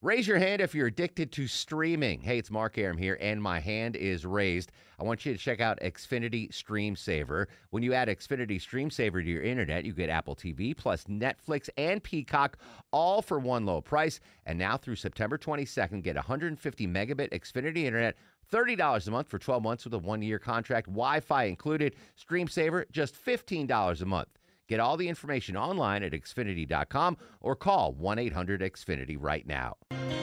Raise your hand if you're addicted to streaming. Hey, it's Mark Aram here, and my hand is raised. I want you to check out Xfinity Stream Saver. When you add Xfinity Stream Saver to your internet, you get Apple TV plus Netflix and Peacock, all for one low price. And now through September 22nd, get 150 megabit Xfinity internet, $30 a month for 12 months with a one-year contract, Wi-Fi included. Stream Saver, just $15 a month. Get all the information online at Xfinity.com or call 1-800-XFINITY right now.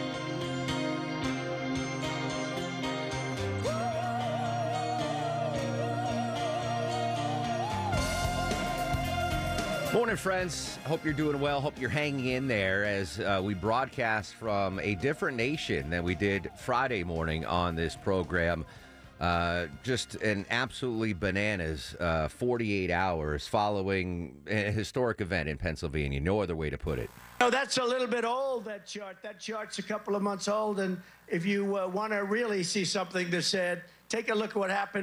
Morning, friends. Hope you're doing well. Hope you're hanging in there as we broadcast from a different nation than we did Friday morning on this program. Just an absolutely bananas 48 hours following a historic event in Pennsylvania. No other way to put it. No, that's a little bit old, that chart. That chart's a couple of months old. And if you want to really see something that's said, take a look at what happened.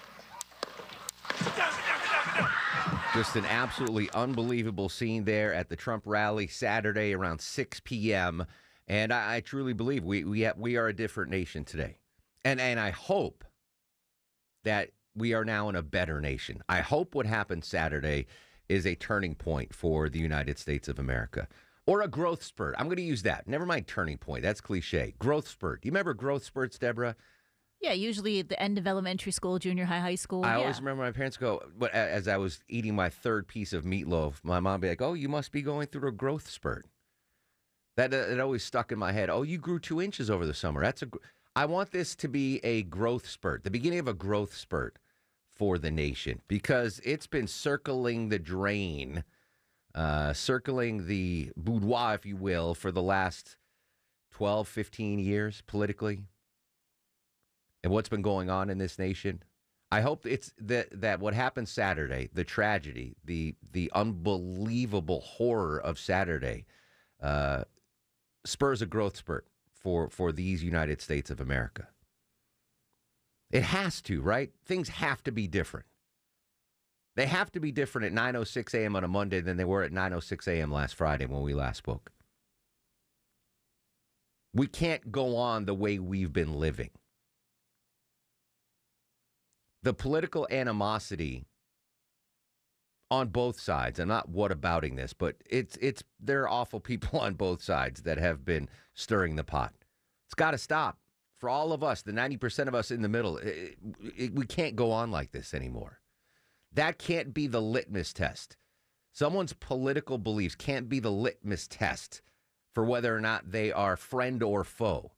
Just an absolutely unbelievable scene there at the Trump rally Saturday around 6 p.m. And I truly believe we are a different nation today. And I hope that we are now in a better nation. I hope what happened Saturday is a turning point for the United States of America. Or a growth spurt. I'm going to use that. Never mind turning point. That's cliche. Growth spurt. Do you remember growth spurts, Deborah? Yeah, usually at the end of elementary school, junior high, high school. I always remember my parents go, but as I was eating my third piece of meatloaf, my mom would be like, oh, you must be going through a growth spurt. That it always stuck in my head. Oh, you grew 2 inches over the summer. I want this to be a growth spurt, the beginning of a growth spurt for the nation, because it's been circling the drain, circling the boudoir, if you will, for the last 12, 15 years politically. And what's been going on in this nation. I hope it's that what happened Saturday, the tragedy, the unbelievable horror of Saturday, spurs a growth spurt for these United States of America. It has to, right? Things have to be different. They have to be different at 9:06 a.m. on a Monday than they were at 9:06 a.m. last Friday when we last spoke. We can't go on the way we've been living. The political animosity on both sides, I'm not whatabouting this, but there are awful people on both sides that have been stirring the pot. It's got to stop. For all of us, the 90% of us in the middle, we can't go on like this anymore. That can't be the litmus test. Someone's political beliefs can't be the litmus test for whether or not they are friend or foe.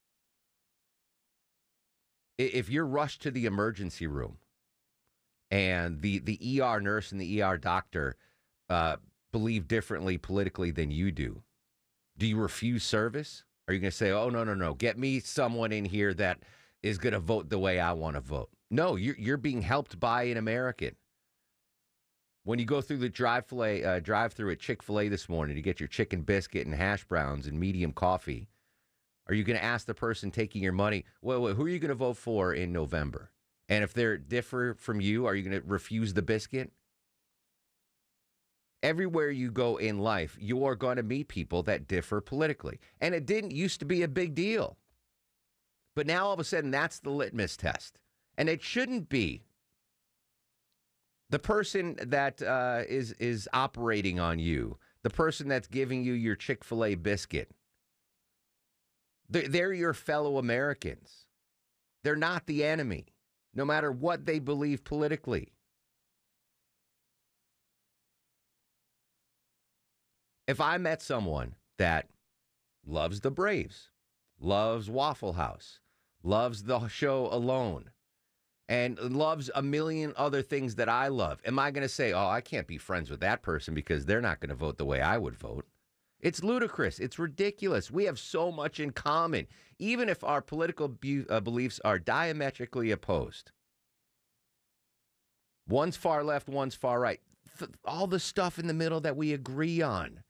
If you're rushed to the emergency room and the ER nurse and the ER doctor believe differently politically than you do you refuse service? Are you going to say, oh, no, get me someone in here that is going to vote the way I want to vote? No, you're being helped by an American. When you go through the drive-through at Chick-fil-A this morning to get your chicken biscuit and hash browns and medium coffee, are you going to ask the person taking your money, well, who are you going to vote for in November? And if they're different from you, are you going to refuse the biscuit? Everywhere you go in life, you are going to meet people that differ politically. And it didn't used to be a big deal. But now all of a sudden, that's the litmus test. And it shouldn't be. The person that is operating on you, the person that's giving you your Chick-fil-A biscuit, they're your fellow Americans. They're not the enemy, no matter what they believe politically. If I met someone that loves the Braves, loves Waffle House, loves the show Alone, and loves a million other things that I love, am I going to say, oh, I can't be friends with that person because they're not going to vote the way I would vote? It's ludicrous. It's ridiculous. We have so much in common, even if our political beliefs are diametrically opposed. One's far left, one's far right. All the stuff in the middle that we agree on.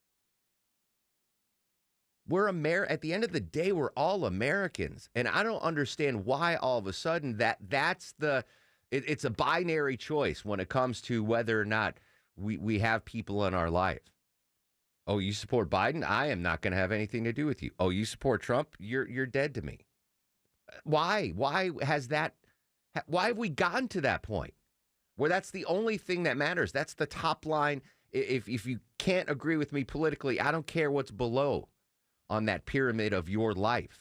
At the end of the day, we're all Americans. And I don't understand why all of a sudden it's a binary choice when it comes to whether or not we have people in our life. Oh, you support Biden? I am not going to have anything to do with you. Oh, you support Trump? You're dead to me. Why? Why has that? Why have we gotten to that point where that's the only thing that matters? That's the top line. If you can't agree with me politically, I don't care what's below on that pyramid of your life.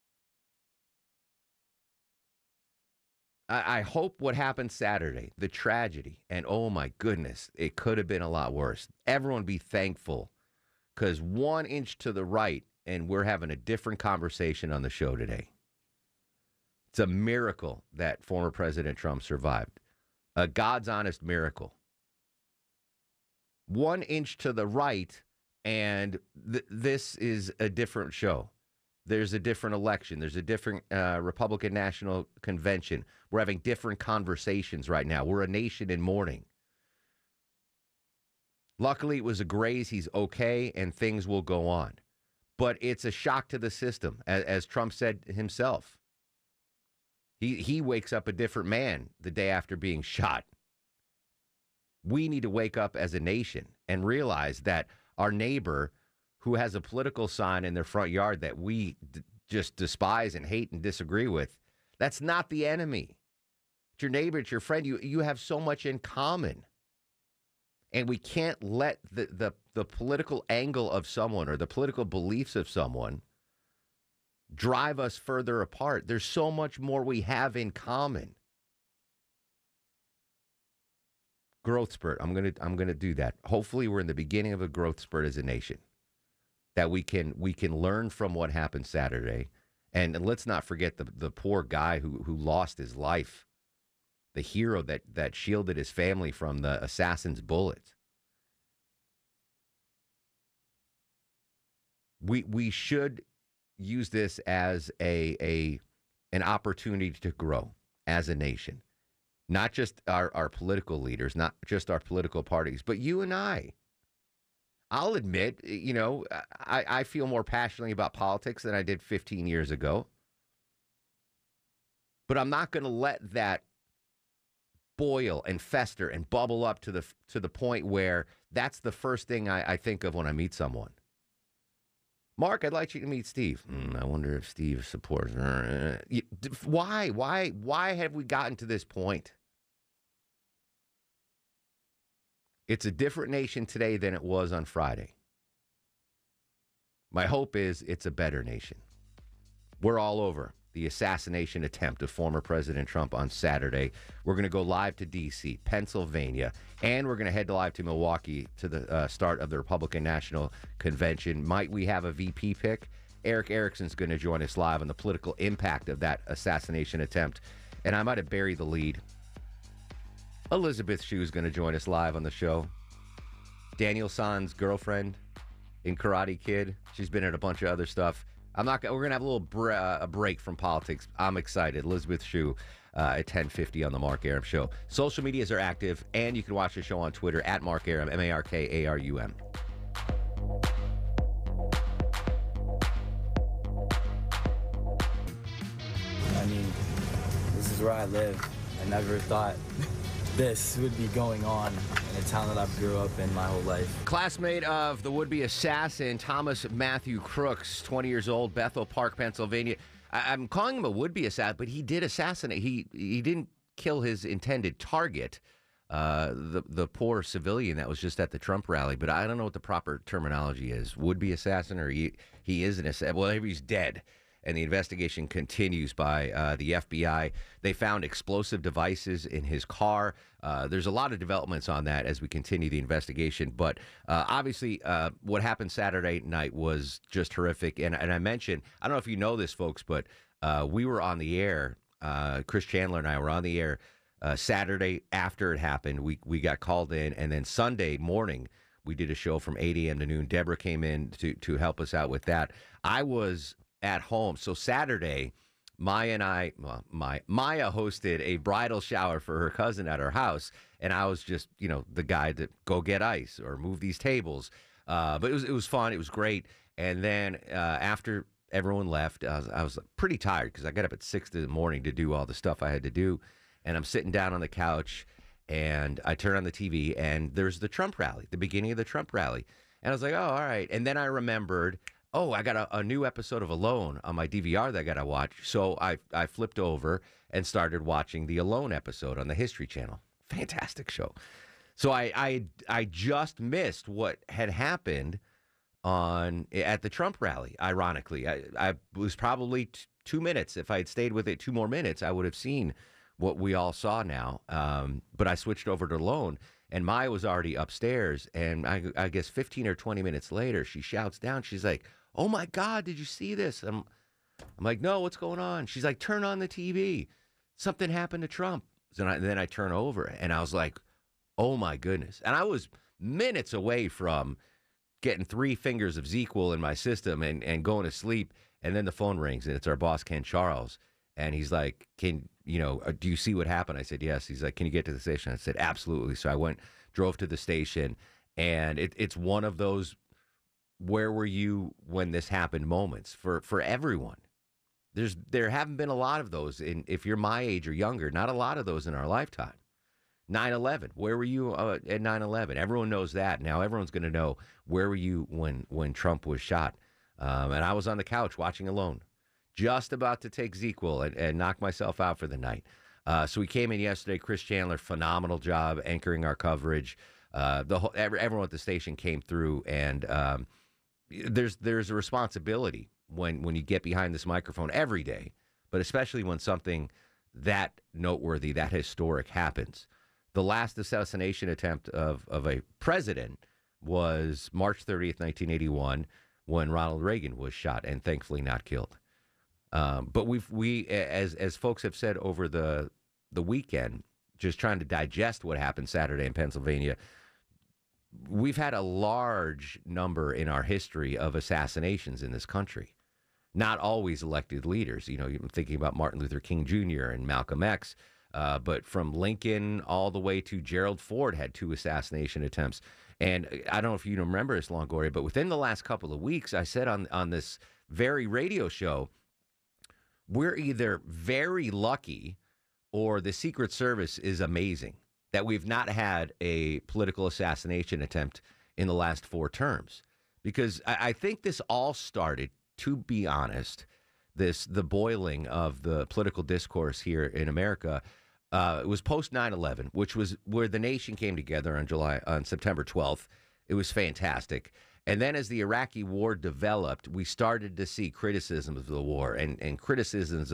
I hope what happened Saturday, the tragedy, and oh my goodness, it could have been a lot worse. Everyone be thankful, because 1 inch to the right, and we're having a different conversation on the show today. It's a miracle that former President Trump survived. A God's honest miracle. 1 inch to the right, and this is a different show. There's a different election. There's a different Republican National Convention. We're having different conversations right now. We're a nation in mourning. Luckily, it was a graze. He's okay, and things will go on. But it's a shock to the system, as Trump said himself. He wakes up a different man the day after being shot. We need to wake up as a nation and realize that our neighbor who has a political sign in their front yard that we just despise and hate and disagree with, that's not the enemy. It's your neighbor, it's your friend. You have so much in common. And we can't let the political angle of someone or the political beliefs of someone drive us further apart. There's so much more we have in common. Growth spurt. I'm gonna do that. Hopefully we're in the beginning of a growth spurt as a nation. That we can learn from what happened Saturday. And let's not forget the poor guy who lost his life. The hero that shielded his family from the assassin's bullet. We should use this as an opportunity to grow as a nation. Not just our political leaders, not just our political parties, but you and I. I'll admit, I feel more passionately about politics than I did 15 years ago. But I'm not going to let that boil and fester and bubble up to the point where that's the first thing I think of when I meet someone. Mark, I'd like you to meet Steve. I wonder if Steve supports. Why? Why have we gotten to this point? It's a different nation today than it was on Friday. My hope is it's a better nation. We're all over the assassination attempt of former President Trump on Saturday. We're going to go live to D.C., Pennsylvania, and we're going to head live to Milwaukee to the start of the Republican National Convention. Might we have a VP pick? Eric Erickson's going to join us live on the political impact of that assassination attempt. And I might have buried the lead. Elizabeth Shue is going to join us live on the show. Daniel San's girlfriend in Karate Kid. She's been in a bunch of other stuff. We're going to have a little break from politics. I'm excited. Elizabeth Shue at 10:50 on the Mark Arum Show. Social medias are active, and you can watch the show on Twitter at Mark Arum, MarkArum. I mean, this is where I live. I never thought this would be going on in a town that I've grew up in my whole life. Classmate of the would-be assassin, Thomas Matthew Crooks, 20 years old, Bethel Park, Pennsylvania. I'm calling him a would-be assassin, but he did assassinate. He didn't kill his intended target, the poor civilian that was just at the Trump rally. But I don't know what the proper terminology is. Would-be assassin, or he is an assassin. Well, he's dead. And the investigation continues by the FBI. They found explosive devices in his car. There's a lot of developments on that as we continue the investigation. But obviously, what happened Saturday night was just horrific. And I mentioned, I don't know if you know this, folks, but we were on the air. Chris Chandler and I were on the air Saturday after it happened. We got called in. And then Sunday morning, we did a show from 8 a.m. to noon. Deborah came in to help us out with that. I was at home. So Saturday, Maya hosted a bridal shower for her cousin at her house, and I was just, the guy to go get ice or move these tables. But it was fun. It was great. And then after everyone left, I was pretty tired because I got up at 6 in the morning to do all the stuff I had to do. And I'm sitting down on the couch, and I turn on the TV, and there's the Trump rally, the beginning of the Trump rally. And I was like, oh, all right. And then I remembered, oh, I got a new episode of Alone on my DVR that I got to watch. So I flipped over and started watching the Alone episode on the History Channel. Fantastic show. So I just missed what had happened at the Trump rally, ironically. I was probably 2 minutes. If I had stayed with it 2 more minutes, I would have seen what we all saw now. But I switched over to Alone, and Maya was already upstairs. And I guess 15 or 20 minutes later, she shouts down. She's like, oh, my God, did you see this? I'm like, no, what's going on? She's like, turn on the TV. Something happened to Trump. And then I turn over, and I was like, oh, my goodness. And I was minutes away from getting 3 fingers of ZzzQuil in my system and going to sleep. And then the phone rings, and it's our boss, Ken Charles. And he's like, do you see what happened? I said, yes. He's like, can you get to the station? I said, absolutely. So I drove to the station, and it's one of those where were you when this happened moments for everyone. There haven't been a lot of those. If you're my age or younger, not a lot of those in our lifetime. 9/11. Where were you at 9/11? Everyone knows that. Now everyone's going to know, where were you when Trump was shot? And I was on the couch watching Alone, just about to take ZzzQuil and knock myself out for the night. So we came in yesterday. Chris Chandler, phenomenal job anchoring our coverage. Everyone at the station came through, and there's a responsibility when you get behind this microphone every day, but especially when something that noteworthy, that historic happens. The last assassination attempt of a president was March 30th, 1981, when Ronald Reagan was shot and thankfully not killed. But we as folks have said over the weekend, just trying to digest what happened Saturday in Pennsylvania, we've had a large number in our history of assassinations in this country. Not always elected leaders. I'm thinking about Martin Luther King Jr. and Malcolm X, but from Lincoln all the way to Gerald Ford had 2 assassination attempts. And I don't know if you remember this, Longoria, but within the last couple of weeks, I said on this very radio show, we're either very lucky or the Secret Service is amazing that we've not had a political assassination attempt in the last 4 terms. Because I think this all started, to be honest, the boiling of the political discourse here in America. It was post 9/11, which was where the nation came together on September 12th. It was fantastic. And then as the Iraqi war developed, we started to see criticisms of the war and criticisms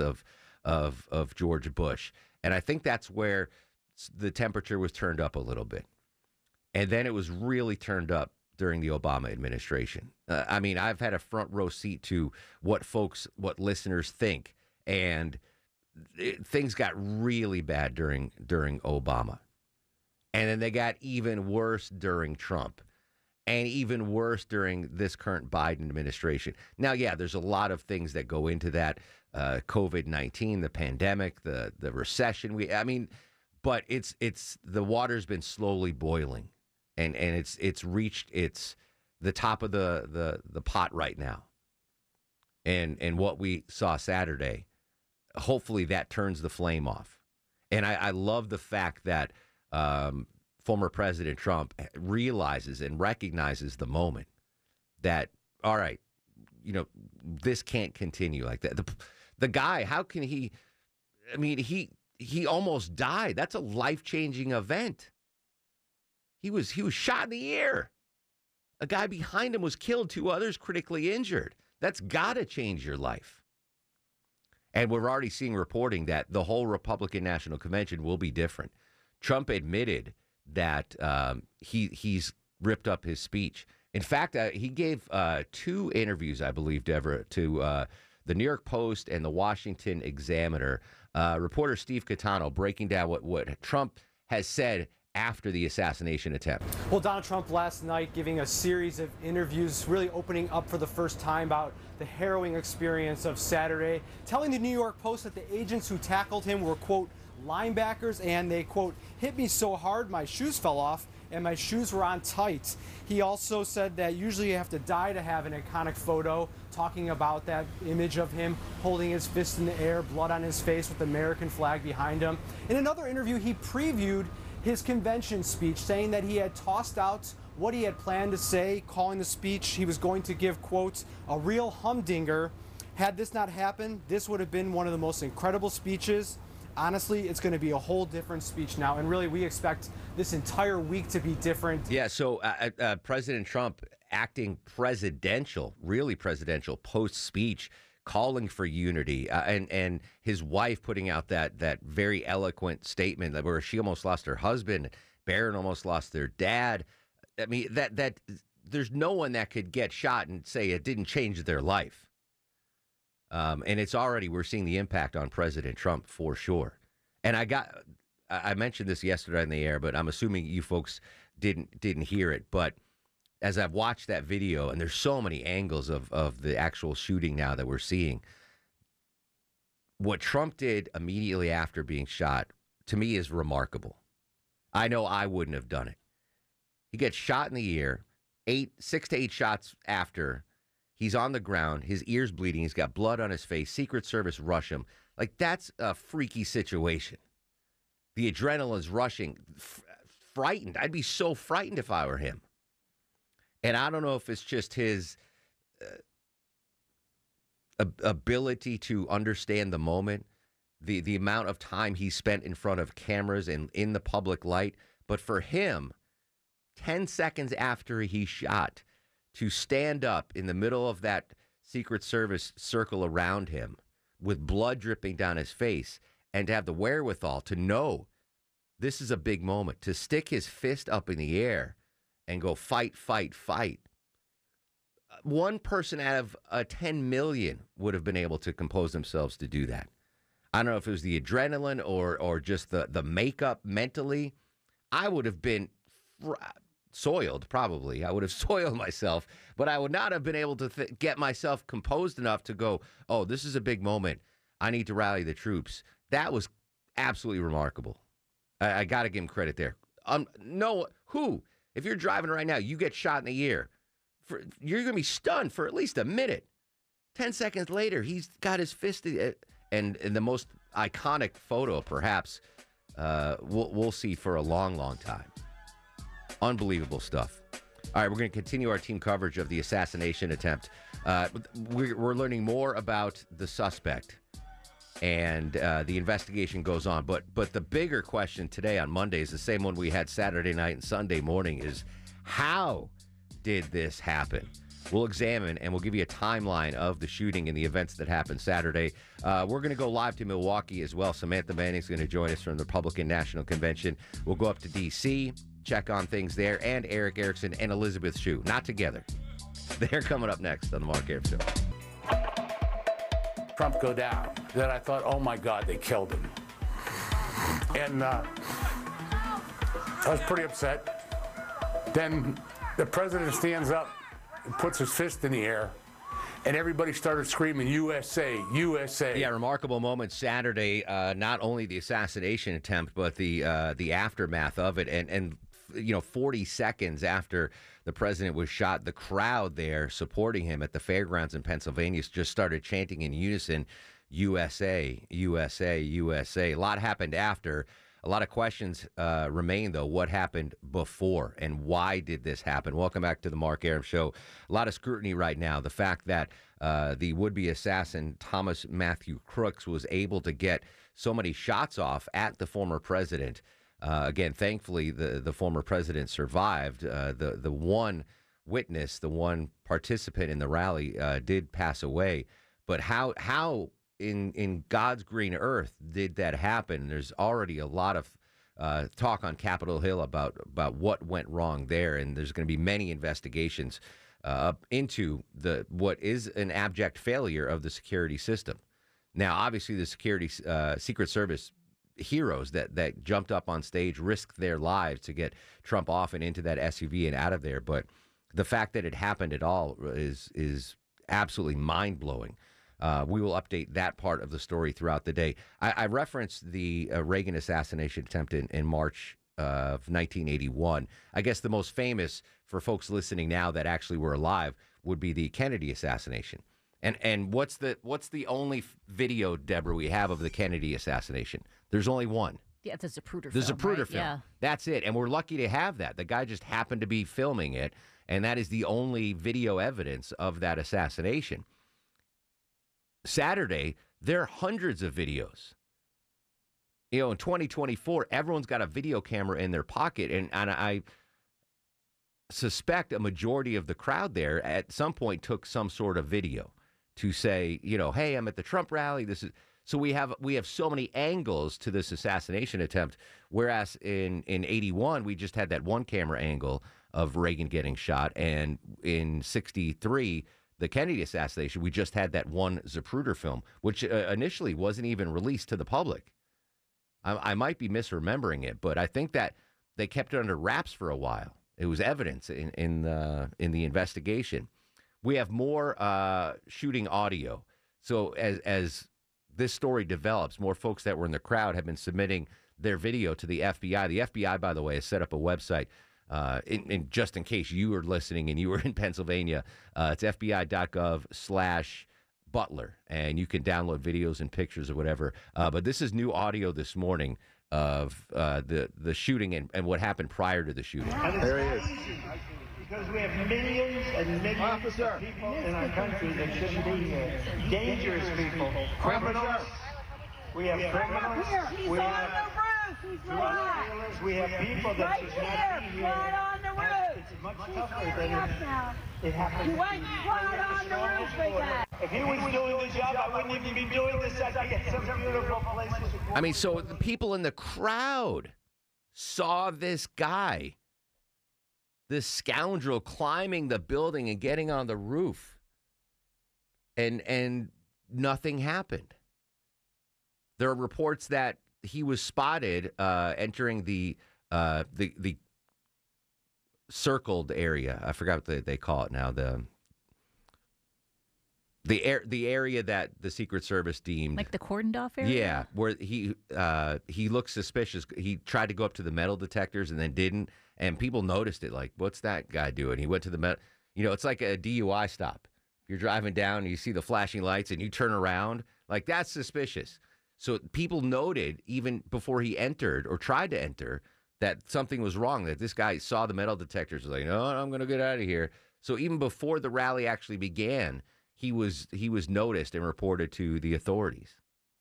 of George Bush. And I think that's where the temperature was turned up a little bit. And then it was really turned up during the Obama administration. I've had a front row seat to what listeners think, and things got really bad during Obama. And then they got even worse during Trump, and even worse during this current Biden administration. Now, yeah, there's a lot of things that go into that. COVID-19, the pandemic, the recession. But it's the water's been slowly boiling. And it's reached the top of the pot right now. And what we saw Saturday, hopefully that turns the flame off. And I love the fact that former President Trump realizes and recognizes the moment that, all right, this can't continue like that. The guy, how can he? He almost died. That's a life-changing event. He was shot in the ear. A guy behind him was killed, 2 others critically injured. That's got to change your life. And we're already seeing reporting that the whole Republican National Convention will be different. Trump admitted that he's ripped up his speech. In fact, he gave 2 interviews, I believe, Deborah, to the New York Post and the Washington Examiner. Reporter Steve Catano breaking down what Trump has said after the assassination attempt. Well, Donald Trump last night giving a series of interviews, really opening up for the first time about the harrowing experience of Saturday, telling the New York Post that the agents who tackled him were, quote, linebackers, and they, quote, hit me so hard my shoes fell off and my shoes were on tight. He also said that usually you have to die to have an iconic photo, talking about that image of him holding his fist in the air, blood on his face with the American flag behind him. In another interview, he previewed his convention speech, saying that he had tossed out what he had planned to say, calling the speech he was going to give, quote, a real humdinger. Had this not happened, this would have been one of the most incredible speeches. Honestly, it's going to be a whole different speech now, and really we expect this entire week to be different. Yeah, so President Trump acting presidential, really presidential, post-speech, calling for unity, and his wife putting out that very eloquent statement where she almost lost her husband, Barron almost lost their dad. I mean, that there's no one that could get shot and say it didn't change their life. And it's already, we're seeing the impact on President Trump for sure. And I mentioned this yesterday on the air, but I'm assuming you folks didn't hear it. But as I've watched that video, and there's so many angles of the actual shooting now that we're seeing, what Trump did immediately after being shot, to me, is remarkable. I know I wouldn't have done it. He gets shot in the ear, 6 to 8 shots after. He's on the ground. His ear's bleeding. He's got blood on his face. Secret Service rush him. Like, that's a freaky situation. The adrenaline's rushing. Frightened. I'd be so frightened if I were him. And I don't know if it's just his ability to understand the moment, the amount of time he spent in front of cameras and in the public light. But for him, 10 seconds after he shot, to stand up in the middle of that Secret Service circle around him with blood dripping down his face and to have the wherewithal to know this is a big moment, to stick his fist up in the air and go fight, fight, fight. One person out of 10 million would have been able to compose themselves to do that. I don't know if it was the adrenaline or just the makeup mentally. I would have been soiled, probably. I would have soiled myself, but I would not have been able to get myself composed enough to go, oh, this is a big moment. I need to rally the troops. That was absolutely remarkable. I got to give him credit there. If you're driving right now, you get shot in the ear, you're going to be stunned for at least a minute. 10 seconds later, he's got his fist, and the most iconic photo, perhaps, we'll see for a long, long time. Unbelievable stuff. All right, we're going to continue our team coverage of the assassination attempt. We're learning more about the suspect, and the investigation goes on. But the bigger question today on Monday is the same one we had Saturday night and Sunday morning: is how did this happen? We'll examine and we'll give you a timeline of the shooting and the events that happened Saturday. We're going to go live to Milwaukee as well. Samantha Manning's going to join us from the Republican National Convention. We'll go up to D.C., check on things there, and Eric Erickson and Elizabeth Shue. Not together. They're coming up next on the Mark Arum Show. Trump go down. Then I thought, oh my God, they killed him. And I was pretty upset. Then the president stands up and puts his fist in the air, and everybody started screaming, USA, USA. Yeah, remarkable moment Saturday. Not only the assassination attempt, but the aftermath of it. And 40 seconds after the president was shot, the crowd there supporting him at the fairgrounds in Pennsylvania just started chanting in unison, USA, USA, USA. A lot happened after. A lot of questions remain, though. What happened before, and why did this happen? Welcome back to the Mark Arum Show. A lot of scrutiny right now. The fact that the would-be assassin, Thomas Matthew Crooks, was able to get so many shots off at the former president. Again, thankfully, the former president survived. The one witness, the one participant in the rally did pass away. But how in God's green earth did that happen? There's already a lot of talk on Capitol Hill about what went wrong there, and there's going to be many investigations into what is an abject failure of the security system. Now, obviously, the Secret Service heroes that jumped up on stage risked their lives to get Trump off and into that SUV and out of there. But the fact that it happened at all is absolutely mind-blowing. We will update that part of the story throughout the day. I referenced the Reagan assassination attempt in March of 1981. I guess the most famous for folks listening now that actually were alive would be the Kennedy assassination. And what's the only video, Deborah, we have of the Kennedy assassination? There's only one. Yeah, the Zapruder The film. Zapruder right? film. Yeah. That's it. And we're lucky to have that. The guy just happened to be filming it, and that is the only video evidence of that assassination. Saturday, there are hundreds of videos. You know, in 2024, everyone's got a video camera in their pocket, and I suspect a majority of the crowd there at some point took some sort of video to say, you know, hey, I'm at the Trump rally. This is so we have so many angles to this assassination attempt, whereas in 81 we just had that one camera angle of Reagan getting shot, and in 63 the Kennedy assassination we just had that one Zapruder film, which initially wasn't even released to the public. I might be misremembering it, but I think that they kept it under wraps for a while. It was evidence in the investigation. We have more shooting audio. So as this story develops, more folks that were in the crowd have been submitting their video to the FBI. The FBI, by the way, has set up a website just in case you were listening and you were in Pennsylvania. It's fbi.gov/Butler, and you can download videos and pictures or whatever. But this is new audio this morning of the shooting and what happened prior to the shooting. There he is. Because we have millions and millions of people in our country that shouldn't be here. Dangerous people, criminals. We have criminals. We have drug dealers. We have people that should not be here. Right on the roof. It's much tougher than it happens. You went right on the roof with that. If he was doing the job, I wouldn't even be doing this. I'd be at some beautiful places. I mean, so the people in the crowd saw this guy, this scoundrel, climbing the building and getting on the roof, and nothing happened. There are reports that he was spotted entering the circled area. I forgot what they call it now. The area that the Secret Service deemed Like the cordoned off area? Yeah, where he looked suspicious. He tried to go up to the metal detectors and then didn't, and people noticed it. Like, what's that guy doing? He went to the metal. You know, it's like a DUI stop. You're driving down and you see the flashing lights and you turn around. Like, that's suspicious. So people noted even before he entered or tried to enter that something was wrong, that this guy saw the metal detectors, was like, no, I'm going to get out of here. So even before the rally actually began, he was noticed and reported to the authorities.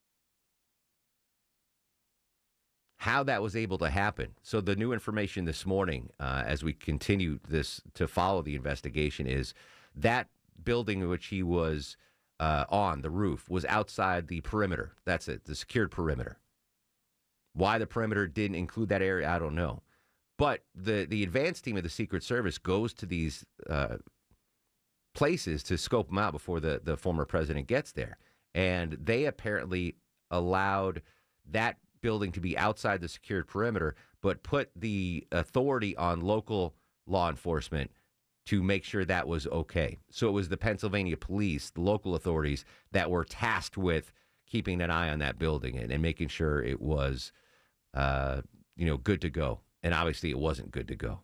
How that was able to happen. So the new information this morning, as we continue this to follow the investigation, is that building in which he was on the roof was outside the perimeter. That's it, the secured perimeter. Why the perimeter didn't include that area, I don't know. But the advance team of the Secret Service goes to these places to scope them out before the former president gets there. And they apparently allowed that building to be outside the secured perimeter, but put the authority on local law enforcement to make sure that was okay. So it was the Pennsylvania police, the local authorities, that were tasked with keeping an eye on that building and making sure it was, good to go. And obviously it wasn't good to go.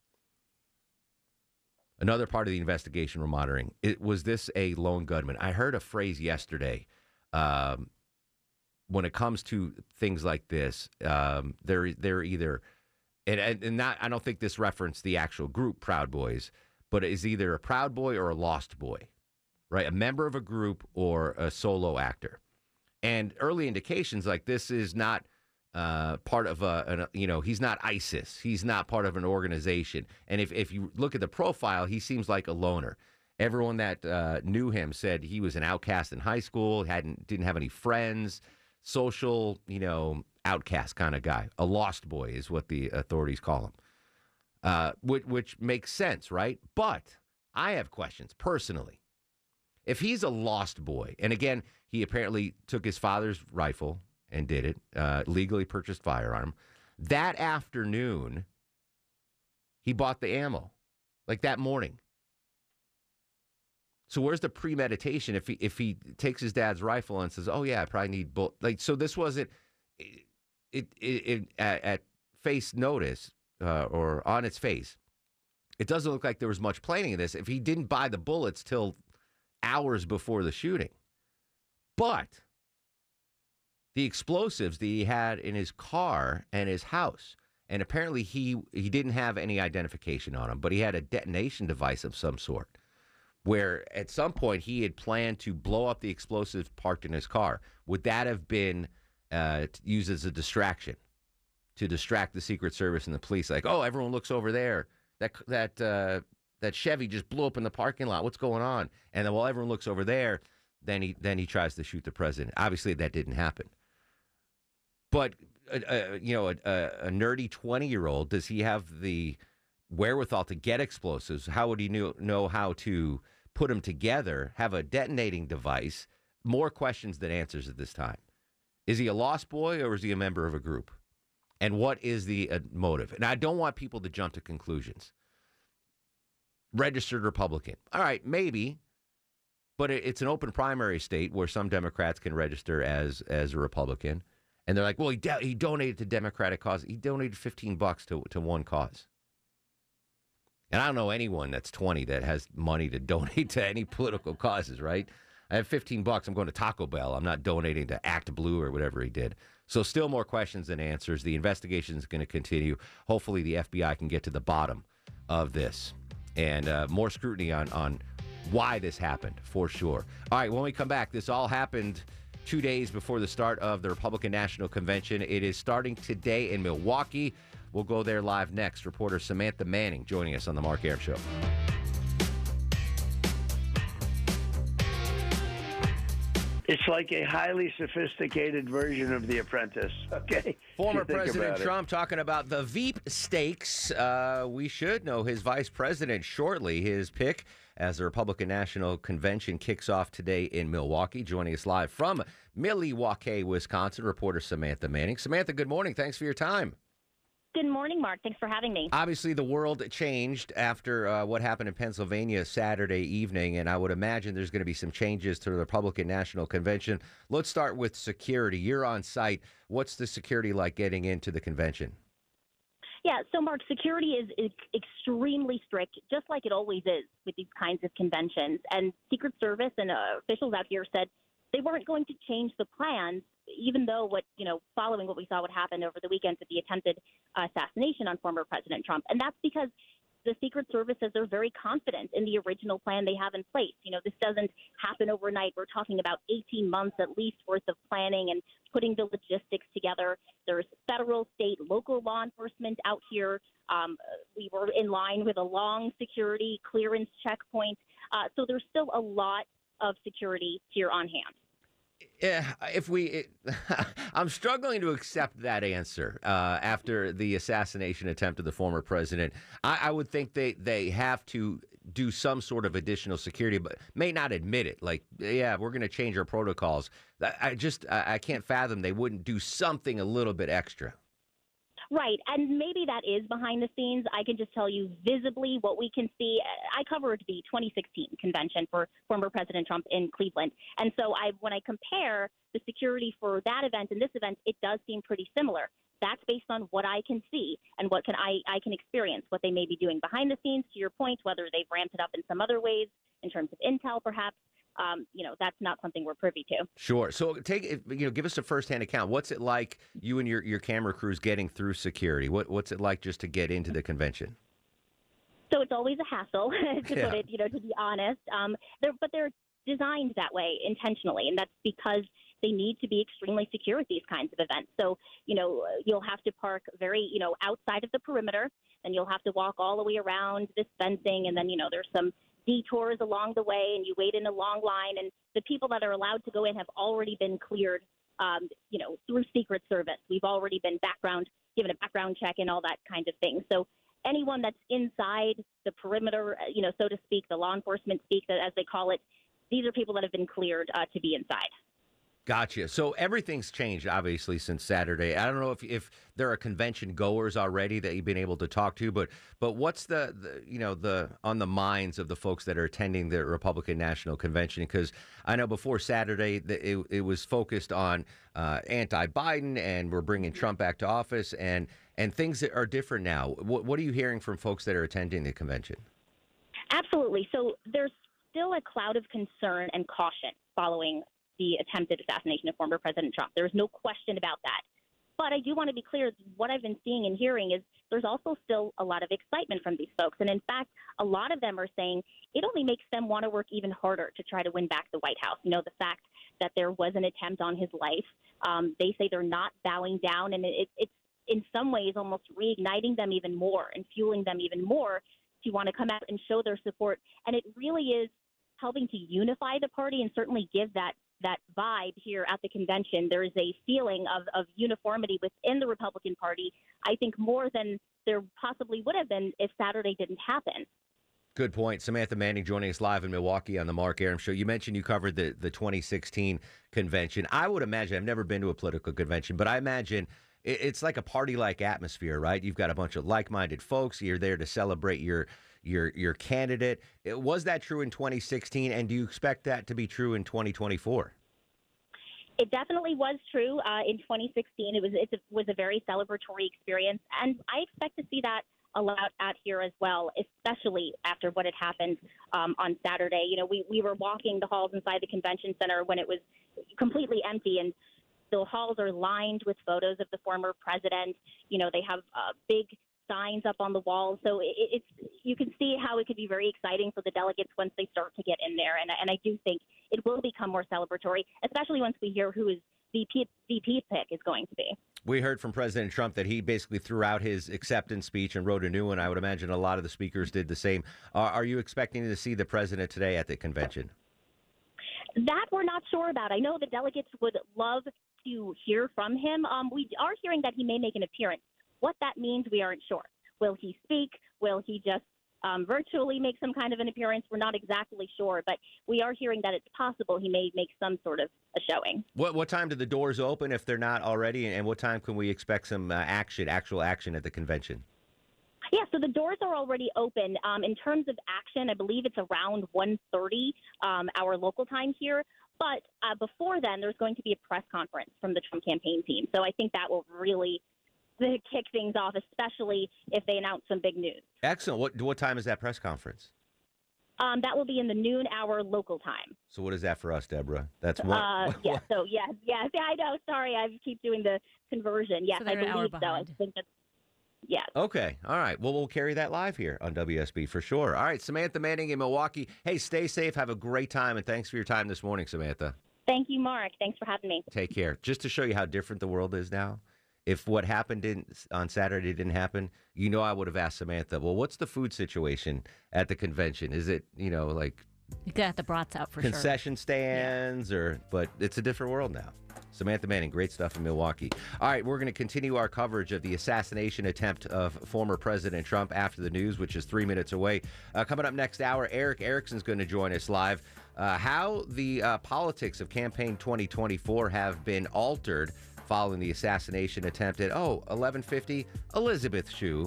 Another part of the investigation we're monitoring, was this a lone gunman? I heard a phrase yesterday. When it comes to things like this, they're either, and not, I don't think this referenced the actual group Proud Boys, but it is either a Proud Boy or a Lost Boy, right? A member of a group or a solo actor. And early indications like this is not part of he's not ISIS. He's not part of an organization. And if you look at the profile, he seems like a loner. Everyone that knew him said he was an outcast in high school, didn't have any friends, social, outcast kind of guy. A lost boy is what the authorities call him, which makes sense, right? But I have questions personally. If he's a lost boy, and again, he apparently took his father's rifle and did it, legally purchased firearm. That afternoon, he bought the ammo, like that morning. So where's the premeditation if he takes his dad's rifle and says, "Oh yeah, I probably need bullets." Like, so this wasn't it at face notice or on its face. It doesn't look like there was much planning in this. If he didn't buy the bullets till hours before the shooting, but the explosives that he had in his car and his house. And apparently he didn't have any identification on him, but he had a detonation device of some sort, where at some point he had planned to blow up the explosives parked in his car. Would that have been used as a distraction to distract the Secret Service and the police? Like, oh, everyone looks over there. That Chevy just blew up in the parking lot. What's going on? And then while everyone looks over there, then he tries to shoot the president. Obviously, that didn't happen. But a nerdy 20-year-old, does he have the wherewithal to get explosives? How would he know how to put them together, have a detonating device? More questions than answers at this time. Is he a lost boy or is he a member of a group? And what is the motive? And I don't want people to jump to conclusions. Registered Republican. All right, maybe. But it's an open primary state where some Democrats can register as a Republican. And they're like, well, he donated to Democratic cause. He donated $15 to one cause. And I don't know anyone that's 20 that has money to donate to any political causes, right? I have $15. I'm going to Taco Bell. I'm not donating to Act Blue or whatever he did. So still more questions than answers. The investigation is going to continue. Hopefully the FBI can get to the bottom of this. And more scrutiny on why this happened, for sure. All right, when we come back, this all happened 2 days before the start of the Republican National Convention. It is starting today in Milwaukee. We'll go there live next. Reporter Samantha Manning joining us on The Mark Arum Show. It's like a highly sophisticated version of The Apprentice, okay? Former President Trump talking about the Veep stakes. We should know his vice president shortly. His pick as the Republican National Convention kicks off today in Milwaukee. Joining us live from Milwaukee, Wisconsin, reporter Samantha Manning. Samantha, good morning. Thanks for your time. Good morning, Mark. Thanks for having me. Obviously, the world changed after what happened in Pennsylvania Saturday evening, and I would imagine there's going to be some changes to the Republican National Convention. Let's start with security. You're on site. What's the security like getting into the convention? Yeah, so Mark, security is extremely strict, just like it always is with these kinds of conventions. And Secret Service and officials out here said they weren't going to change the plans, even though following what we saw what happened over the weekend with the attempted assassination on former President Trump. And that's because the Secret Service says they're very confident in the original plan they have in place. This doesn't happen overnight. We're talking about 18 months at least worth of planning and putting the logistics together. There's federal, state, local law enforcement out here. We were in line with a long security clearance checkpoint. So there's still a lot of security here on hand. I'm struggling to accept that answer after the assassination attempt of the former president. I would think they have to do some sort of additional security, but may not admit it. Like, yeah, we're going to change our protocols. I can't fathom they wouldn't do something a little bit extra. Right, and maybe that is behind the scenes. I can just tell you visibly what we can see. I covered the 2016 convention for former President Trump in Cleveland, and so when I compare the security for that event and this event, it does seem pretty similar. That's based on what I can see and what I can experience, what they may be doing behind the scenes, to your point, whether they've ramped it up in some other ways in terms of intel, perhaps. That's not something we're privy to. Sure. So give us a firsthand account. What's it like, you and your camera crews getting through security? What's it like just to get into the convention? So it's always a hassle to put it, to be honest. But they're designed that way intentionally, and that's because they need to be extremely secure at these kinds of events. So, you'll have to park very, outside of the perimeter, and you'll have to walk all the way around this fencing, and then, there's some detours along the way, and you wait in a long line, and the people that are allowed to go in have already been cleared, through Secret Service. We've already been given a background check and all that kind of thing. So anyone that's inside the perimeter, so to speak, the law enforcement speak, as they call it, these are people that have been cleared to be inside. Gotcha. So everything's changed, obviously, since Saturday. I don't know if there are convention goers already that you've been able to talk to, but what's the on the minds of the folks that are attending the Republican National Convention? Because I know before Saturday it was focused on anti-Biden, and we're bringing Trump back to office, and things that are different now. What are you hearing from folks that are attending the convention? Absolutely. So there's still a cloud of concern and caution following the attempted assassination of former President Trump. There is no question about that. But I do want to be clear, what I've been seeing and hearing is there's also still a lot of excitement from these folks. And in fact, a lot of them are saying it only makes them want to work even harder to try to win back the White House. You know, the fact that there was an attempt on his life, they say they're not bowing down. And it's in some ways almost reigniting them even more and fueling them even more to want to come out and show their support. And it really is helping to unify the party and certainly give that vibe here at the convention. There is a feeling of uniformity within the Republican Party, I think more than there possibly would have been if Saturday didn't happen. Good point. Samantha Manning joining us live in Milwaukee on the Mark Arum Show. You mentioned you covered the 2016 convention. I would imagine, I've never been to a political convention, but I imagine it's like a party-like atmosphere, right? You've got a bunch of like-minded folks. You're there to celebrate your candidate. Was that true in 2016, and do you expect that to be true in 2024? It definitely was true in 2016. It was a very celebratory experience, and I expect to see that allowed out here as well, especially after what had happened on Saturday. You know, we were walking the halls inside the convention center when it was completely empty, and the halls are lined with photos of the former president. You know, they have big signs up on the walls. So it's you can see how it could be very exciting for the delegates once they start to get in there. And I do think it will become more celebratory, especially once we hear who his VP pick is going to be. We heard from President Trump that he basically threw out his acceptance speech and wrote a new one. I would imagine a lot of the speakers did the same. Are you expecting to see the president today at the convention? That we're not sure about. I know the delegates would love to hear from him. We are hearing that he may make an appearance. What that means, we aren't sure. Will he speak? Will he just virtually make some kind of an appearance? We're not exactly sure, but we are hearing that it's possible he may make some sort of a showing. What time do the doors open if they're not already, and what time can we expect some actual action at the convention? Yeah, so the doors are already open. In terms of action, I believe it's around 1:30 our local time here. But before then, there's going to be a press conference from the Trump campaign team. So I think that will really kick things off, especially if they announce some big news. Excellent. What time is that press conference? That will be in the noon hour local time. So what is that for us, Deborah? That's one. Yeah. So yeah. I know. Sorry, I keep doing the conversion. Yes, so they're I believe so. I think that's. Yes. Okay. All right. Well, we'll carry that live here on WSB for sure. All right. Samantha Manning in Milwaukee. Hey, stay safe. Have a great time. And thanks for your time this morning, Samantha. Thank you, Mark. Thanks for having me. Take care. Just to show you how different the world is now. If what happened on Saturday didn't happen, I would have asked Samantha, well, what's the food situation at the convention? Is it, like you got the brats out for concession stands but it's a different world now. Samantha Manning, great stuff in Milwaukee. All right, we're going to continue our coverage of the assassination attempt of former President Trump after the news, which is 3 minutes away. Coming up next hour, Eric Erickson's going to join us live. How the politics of campaign 2024 have been altered following the assassination attempt at 1150 Elizabeth Shue.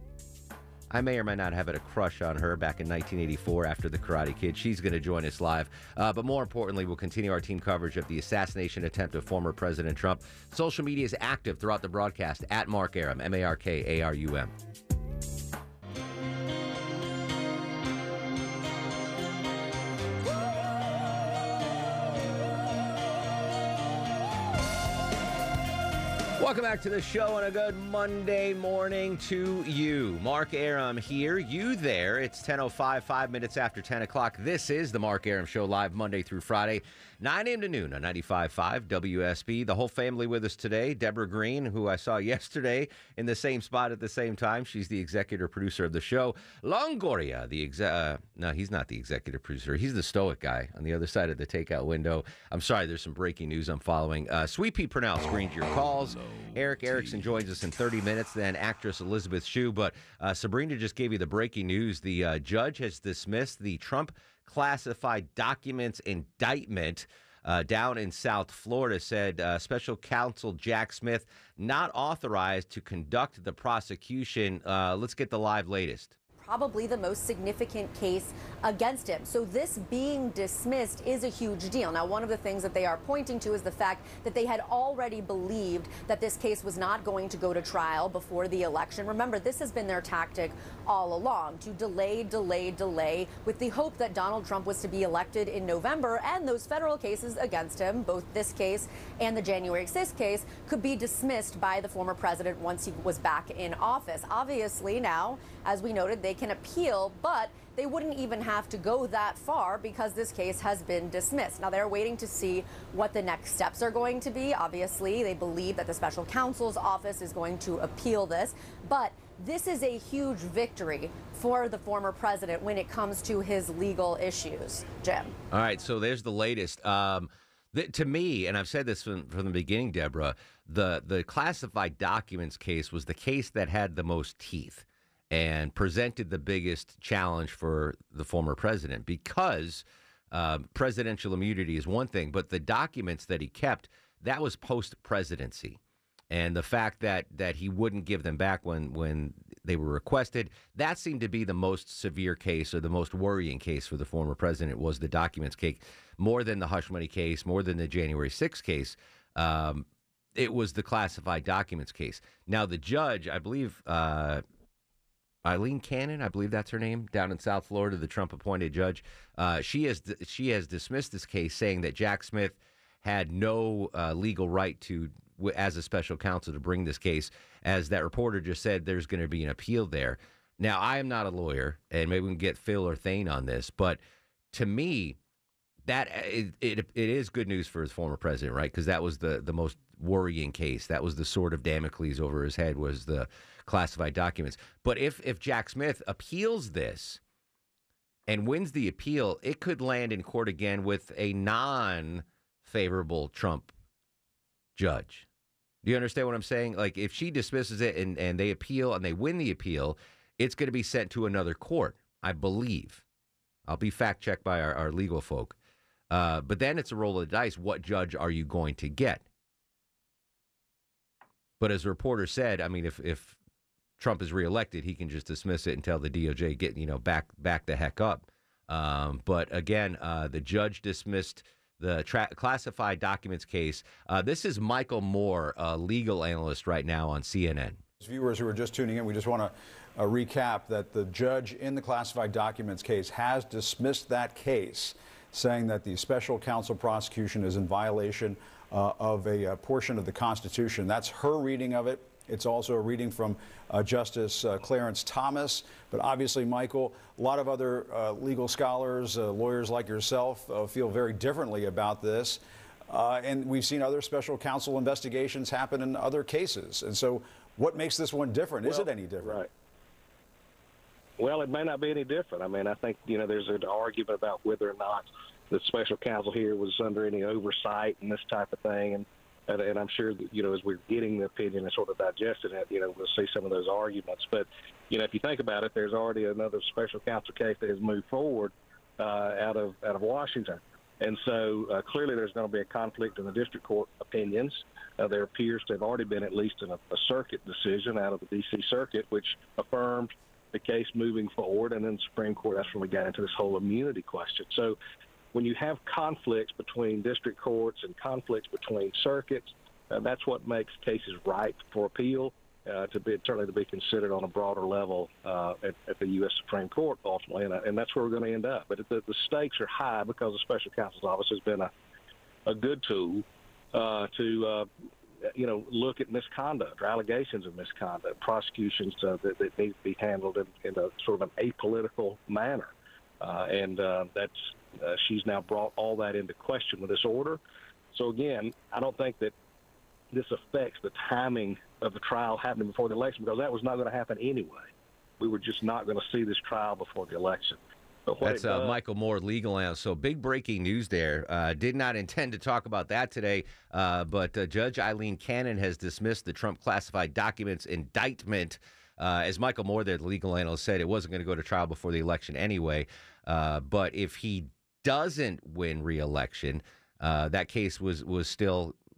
I may or may not have had a crush on her back in 1984 after The Karate Kid. She's going to join us live. But more importantly, we'll continue our team coverage of the assassination attempt of former President Trump. Social media is active throughout the broadcast at Mark Arum, MarkArum. Welcome back to the show and a good Monday morning to you. Mark Arum here, you there. It's 10:05, 5 minutes after 10 o'clock. This is the Mark Arum Show live Monday through Friday, 9 a.m. to noon on 95.5 WSB. The whole family with us today. Deborah Green, who I saw yesterday in the same spot at the same time. She's the executive producer of the show. Longoria, no, he's not the executive producer. He's the stoic guy on the other side of the takeout window. I'm sorry, there's some breaking news I'm following. Sweet Pea Purnell screens your calls. Eric Erickson joins us in 30 minutes, then actress Elizabeth Shue. But Sabrina just gave you the breaking news. The judge has dismissed the Trump classified documents indictment down in South Florida, said special counsel Jack Smith not authorized to conduct the prosecution. Let's get the live latest. probably the most significant case against him. So this being dismissed is a huge deal. Now, one of the things that they are pointing to is the fact that they had already believed that this case was not going to go to trial before the election. Remember, this has been their tactic all along, to delay with the hope that Donald Trump was to be elected in November, and those federal cases against him, both this case and the January 6th case, could be dismissed by the former president once he was back in office. Obviously now, as we noted, they can appeal, but they wouldn't even have to go that far because this case has been dismissed. Now, they're waiting to see what the next steps are going to be. Obviously, they believe that the special counsel's office is going to appeal this, but this is a huge victory for the former president when it comes to his legal issues. Jim. All right, so there's the latest. To me, and I've said this from the beginning, Deborah, the classified documents case was the case that had the most teeth and presented the biggest challenge for the former president, because presidential immunity is one thing, but the documents that he kept, that was post-presidency. And the fact that he wouldn't give them back when they were requested, that seemed to be the most severe case, or the most worrying case for the former president, was the documents case. More than the hush money case, more than the January 6th case, it was the classified documents case. Now, the judge, I believe, Eileen Cannon, I believe that's her name, down in South Florida, the Trump-appointed judge, she has dismissed this case, saying that Jack Smith had no legal right to, as a special counsel, to bring this case. As that reporter just said, there's going to be an appeal there. Now, I am not a lawyer, and maybe we can get Phil or Thane on this, but to me, that it is good news for his former president, right? Because that was the most worrying case. That was the sword of Damocles over his head, was the classified documents. But if Jack Smith appeals this and wins the appeal, it could land in court again with a non-favorable Trump judge. Do you understand what I'm saying? Like, if she dismisses it and they appeal and they win the appeal, it's going to be sent to another court, I believe. I'll be fact-checked by our legal folk. But then it's a roll of the dice. What judge are you going to get? But as the reporter said, I mean, if Trump is reelected, he can just dismiss it and tell the DOJ, back the heck up. But again, the judge dismissed the classified documents case. This is Michael Moore, a legal analyst right now on CNN. Viewers who are just tuning in, we just want to recap that the judge in the classified documents case has dismissed that case, saying that the special counsel prosecution is in violation of a portion of the Constitution. That's her reading of it. It's also a reading from Justice Clarence Thomas. But obviously, Michael, a lot of other legal scholars, lawyers like yourself, feel very differently about this. And we've seen other special counsel investigations happen in other cases. And so what makes this one different? Is it any different? Right. Well, it may not be any different. I mean, I think, there's an argument about whether or not the special counsel here was under any oversight and this type of thing. And I'm sure that, as we're getting the opinion and sort of digesting it, we'll see some of those arguments. But, if you think about it, there's already another special counsel case that has moved forward out of Washington. And so clearly there's going to be a conflict in the district court opinions. There appears to have already been at least a circuit decision out of the D.C. Circuit, which affirmed the case moving forward. And then the Supreme Court, that's when we got into this whole immunity question. So when you have conflicts between district courts and conflicts between circuits, that's what makes cases ripe for appeal, certainly to be considered on a broader level at the U.S. Supreme Court ultimately, and that's where we're going to end up. But the stakes are high because the special counsel's office has been a good tool to look at misconduct or allegations of misconduct, prosecutions that need to be handled in a sort of an apolitical manner, and she's now brought all that into question with this order. So again, I don't think that this affects the timing of the trial happening before the election, because that was not going to happen anyway. We were just not going to see this trial before the election. That's Michael Moore, legal analyst. So big breaking news there. Did not intend to talk about that today, but Judge Eileen Cannon has dismissed the Trump classified documents indictment. As Michael Moore, the legal analyst, said, it wasn't going to go to trial before the election anyway. But if he doesn't win re-election, that case was still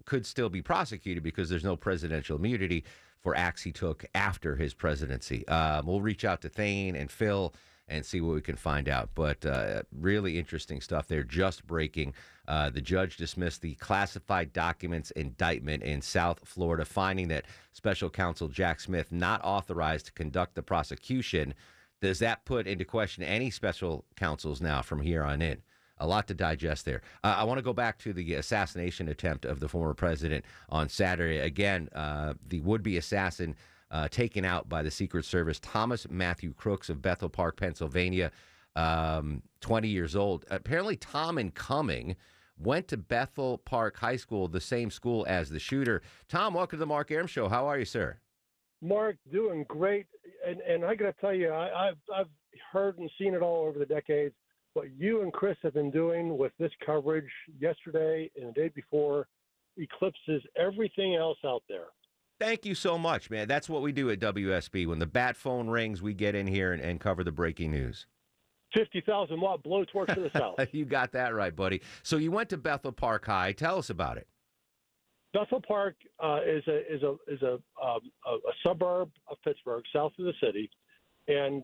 could still be prosecuted because there's no presidential immunity for acts he took after his presidency. We'll reach out to Thane and Phil and see what we can find out. But really interesting stuff there. Just breaking. The judge dismissed the classified documents indictment in South Florida, finding that special counsel Jack Smith not authorized to conduct the prosecution. Does that put into question any special counsels now from here on in? A lot to digest there. I want to go back to the assassination attempt of the former president on Saturday. Again, the would-be assassin taken out by the Secret Service, Thomas Matthew Crooks of Bethel Park, Pennsylvania, 20 years old. Apparently, Tom and Cumming went to Bethel Park High School, the same school as the shooter. Tom, welcome to the Mark Arum Show. How are you, sir? Mark, doing great. And I got to tell you, I've heard and seen it all over the decades. What you and Chris have been doing with this coverage yesterday and the day before eclipses everything else out there. Thank you so much, man. That's what we do at WSB. When the bat phone rings, we get in here and cover the breaking news. 50,000-watt blowtorch to the south. You got that right, buddy. So you went to Bethel Park High. Tell us about it. Bethel Park is a suburb of Pittsburgh, south of the city, and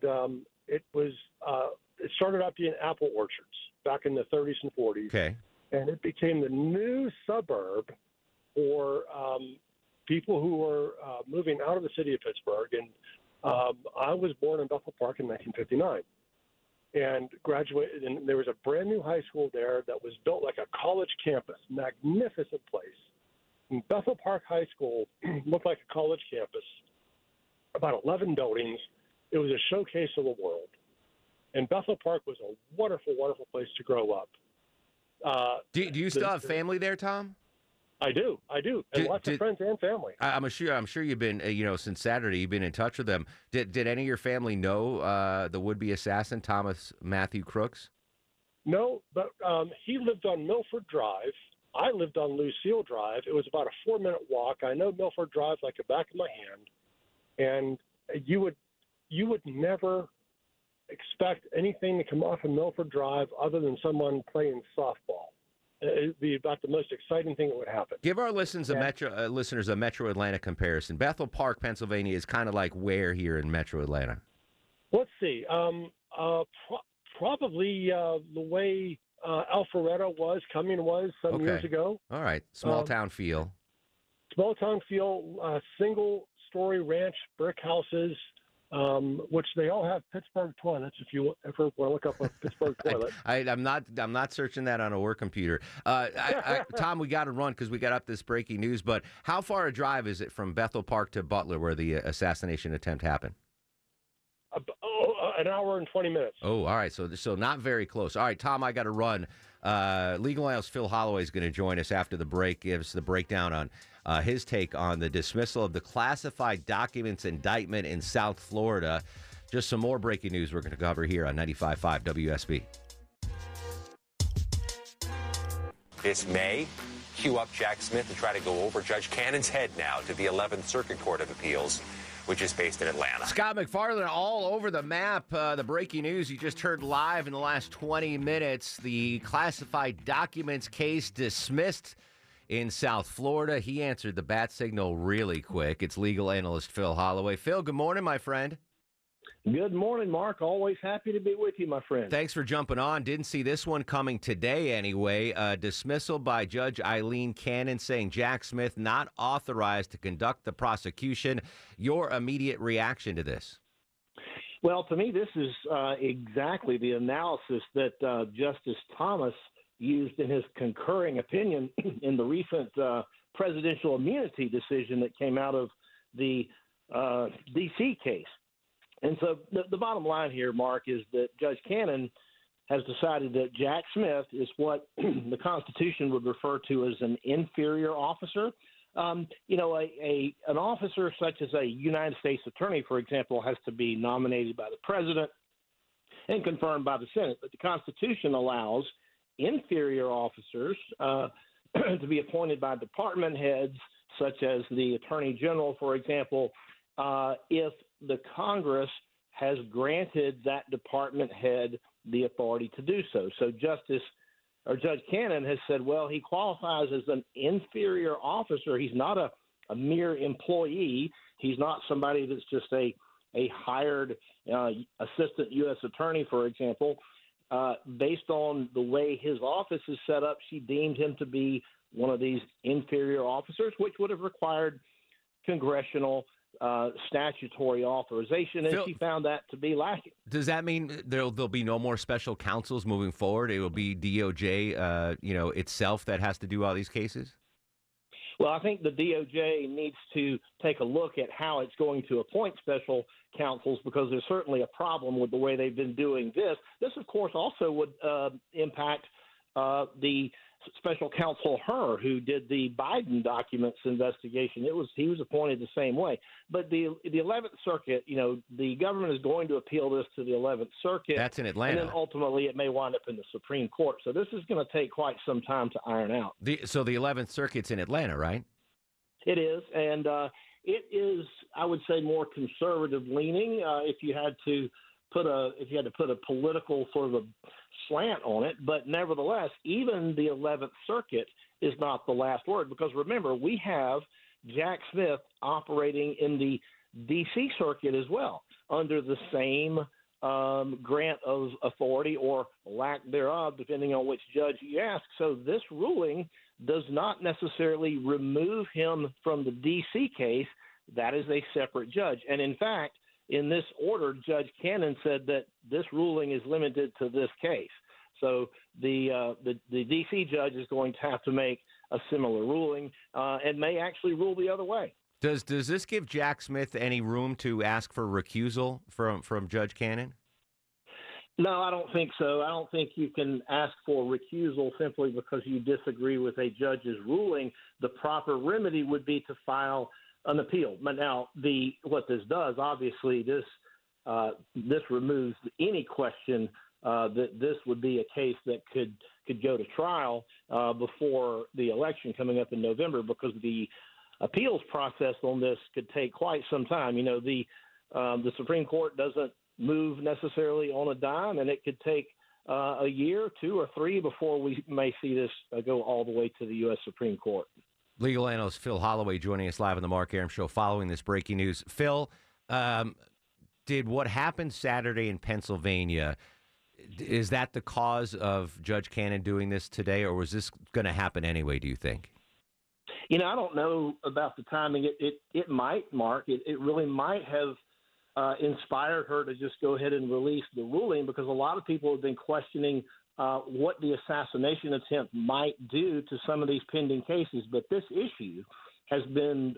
it started out being apple orchards back in the 30s and 40s. Okay. And it became the new suburb for people who were moving out of the city of Pittsburgh. And I was born in Bethel Park in 1959 and graduated. And there was a brand new high school there that was built like a college campus, magnificent place. And Bethel Park High School looked like a college campus, about 11 buildings. It was a showcase of the world. And Bethel Park was a wonderful, wonderful place to grow up. Do you still have family there, Tom? I do. And lots of friends and family. I'm sure you've been, since Saturday, you've been in touch with them. Did any of your family know the would-be assassin, Thomas Matthew Crooks? No, but he lived on Milford Drive. I lived on Lucille Drive. It was about a 4-minute walk. I know Milford Drive like the back of my hand. And you would never expect anything to come off of Milford Drive other than someone playing softball. It'd be about the most exciting thing that would happen. Give our listeners a Metro Atlanta comparison. Bethel Park, Pennsylvania is kind of like where here in Metro Atlanta? Let's see. Probably the way Alpharetta was, Cumming was some years ago. All right. Small town feel. Small town feel, single-story ranch brick houses, which they all have Pittsburgh toilets. If you ever want to look up a Pittsburgh toilet, I'm not searching that on a work computer. Tom, we got to run because we got up this breaking news. But how far a drive is it from Bethel Park to Butler, where the assassination attempt happened? An hour and 20 minutes. Oh, all right. So not very close. All right, Tom, I got to run. Legal Analyst Phil Holloway is going to join us after the break. Gives the breakdown on his take on the dismissal of the classified documents indictment in South Florida. Just some more breaking news we're going to cover here on 95.5 WSB. This May, cue up Jack Smith to try to go over Judge Cannon's head now to the 11th Circuit Court of Appeals, which is based in Atlanta. Scott McFarland all over the map. The breaking news you just heard live in the last 20 minutes. The classified documents case dismissed in South Florida. He answered the bat signal really quick. It's legal analyst Phil Holloway. Phil, good morning, my friend. Good morning, Mark. Always happy to be with you, my friend. Thanks for jumping on. Didn't see this one coming today anyway. Dismissal by Judge Eileen Cannon saying Jack Smith not authorized to conduct the prosecution. Your immediate reaction to this? Well, to me, this is exactly the analysis that Justice Thomas used in his concurring opinion in the recent presidential immunity decision that came out of the D.C. case. And so the bottom line here, Mark, is that Judge Cannon has decided that Jack Smith is what the Constitution would refer to as an inferior officer. An officer such as a United States attorney, for example, has to be nominated by the president and confirmed by the Senate. But the Constitution allows inferior officers to be appointed by department heads, such as the Attorney General, for example, if the Congress has granted that department head the authority to do so. So Justice Judge Cannon has said, well, he qualifies as an inferior officer. He's not a mere employee. He's not somebody that's just a hired assistant U.S. attorney, for example. Based on the way his office is set up, she deemed him to be one of these inferior officers, which would have required congressional statutory authorization, and Phil, she found that to be lacking. Does that mean there'll be no more special counsels moving forward? It will be DOJ, itself that has to do all these cases? Well, I think the DOJ needs to take a look at how it's going to appoint special counsels, because there's certainly a problem with the way they've been doing this. This, of course, also would impact the special counsel Hur, who did the Biden documents investigation. He was appointed the same way. But the 11th Circuit, the government is going to appeal this to the 11th Circuit. That's in Atlanta. And then ultimately it may wind up in the Supreme Court. So this is going to take quite some time to iron out. So the 11th Circuit's in Atlanta, right? It is, and it is, I would say, more conservative leaning. If you had to put a political sort of a slant on it, but nevertheless, even the 11th Circuit is not the last word, because remember, we have Jack Smith operating in the D.C. Circuit as well under the same grant of authority or lack thereof, depending on which judge you ask. So this ruling does not necessarily remove him from the D.C. case. That is a separate judge. And in fact, in this order, Judge Cannon said that this ruling is limited to this case. So the D.C. judge is going to have to make a similar ruling and may actually rule the other way. Does this give Jack Smith any room to ask for recusal from Judge Cannon? No, I don't think so. I don't think you can ask for recusal simply because you disagree with a judge's ruling. The proper remedy would be to file an appeal. But now, what this does, obviously, this removes any question that this would be a case that could go to trial before the election coming up in November, because the appeals process on this could take quite some time. The Supreme Court doesn't move necessarily on a dime, and it could take a year, 2 or 3 before we may see this go all the way to the U.S. Supreme Court. Legal analyst Phil Holloway joining us live on the Mark Arum Show following this breaking news. Phil, did what happened Saturday in Pennsylvania, is that the cause of Judge Cannon doing this today, or was this going to happen anyway, do you think? I don't know about the timing. It might, Mark. It really might have inspired her to just go ahead and release the ruling, because a lot of people have been questioning what the assassination attempt might do to some of these pending cases. But this issue has been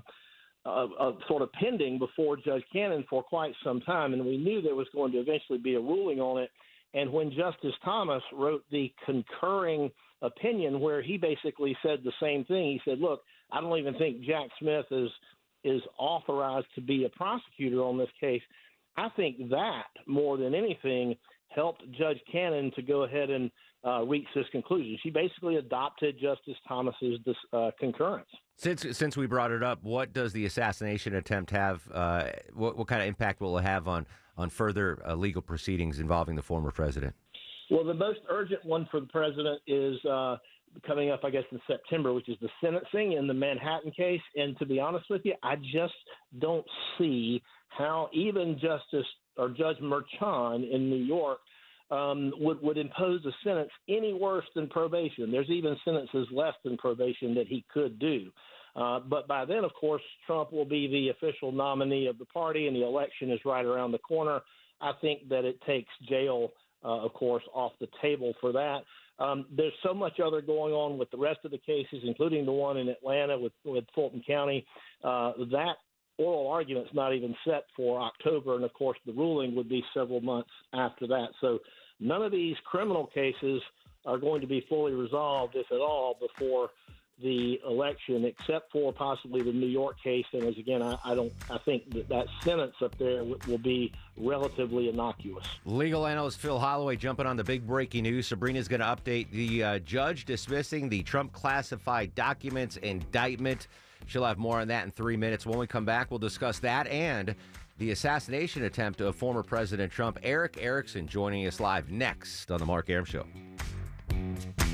sort of pending before Judge Cannon for quite some time, and we knew there was going to eventually be a ruling on it. And when Justice Thomas wrote the concurring opinion, where he basically said the same thing, he said, look, I don't even think Jack Smith is authorized to be a prosecutor on this case. I think that, more than anything, helped Judge Cannon to go ahead and reach this conclusion. She basically adopted Justice Thomas's concurrence. Since we brought it up, what does the assassination attempt have? What kind of impact will it have on further legal proceedings involving the former president? Well, the most urgent one for the president is coming up, I guess, in September, which is the sentencing in the Manhattan case. And to be honest with you, I just don't see how even Judge Merchan in New York would impose a sentence any worse than probation. There's even sentences less than probation that he could do. But by then, of course, Trump will be the official nominee of the party, and the election is right around the corner. I think that it takes jail, of course, off the table for that. There's so much other going on with the rest of the cases, including the one in Atlanta with Fulton County. That oral argument's not even set for October, and of course the ruling would be several months after that. So none of these criminal cases are going to be fully resolved, if at all, before the election, except for possibly the New York case. And as again, I think that sentence up there will be relatively innocuous. Legal analyst Phil Holloway jumping on the big breaking news. Sabrina's going to update the judge dismissing the Trump classified documents indictment. She'll have more on that in 3 minutes. When we come back, we'll discuss that and the assassination attempt of former President Trump. Erick Erickson joining us live next on the Mark Arum Show.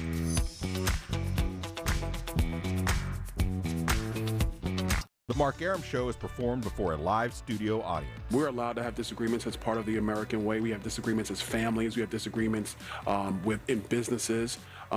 The Mark Arum Show is performed before a live studio audience. We're allowed to have disagreements as part of the American way. We have disagreements as families. We have disagreements in businesses,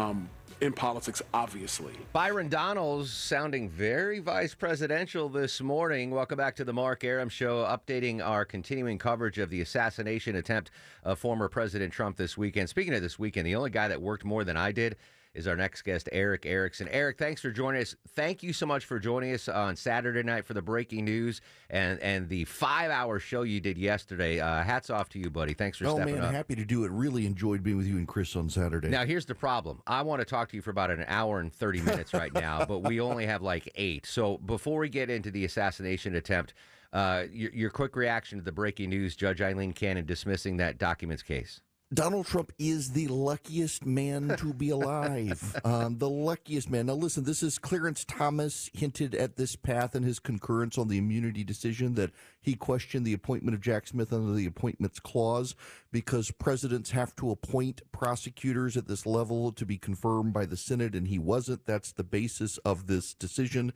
in politics, obviously. Byron Donalds sounding very vice presidential this morning. Welcome back to the Mark Arum Show, updating our continuing coverage of the assassination attempt of former President Trump this weekend. Speaking of this weekend, the only guy that worked more than I did is our next guest, Erick Erickson. Eric, thanks for joining us. Thank you so much for joining us on Saturday night for the breaking news and the 5-hour show you did yesterday. Hats off to you, buddy. Thanks for stepping up. Happy to do it. Really enjoyed being with you and Chris on Saturday. Now, here's the problem. I want to talk to you for about an hour and 30 minutes right now, but we only have like 8. So before we get into the assassination attempt, your quick reaction to the breaking news, Judge Eileen Cannon dismissing that documents case. Donald Trump is the luckiest man to be alive. The luckiest man. Now, listen, this is Clarence Thomas hinted at this path in his concurrence on the immunity decision that he questioned the appointment of Jack Smith under the Appointments Clause because presidents have to appoint prosecutors at this level to be confirmed by the Senate, and he wasn't. That's the basis of this decision.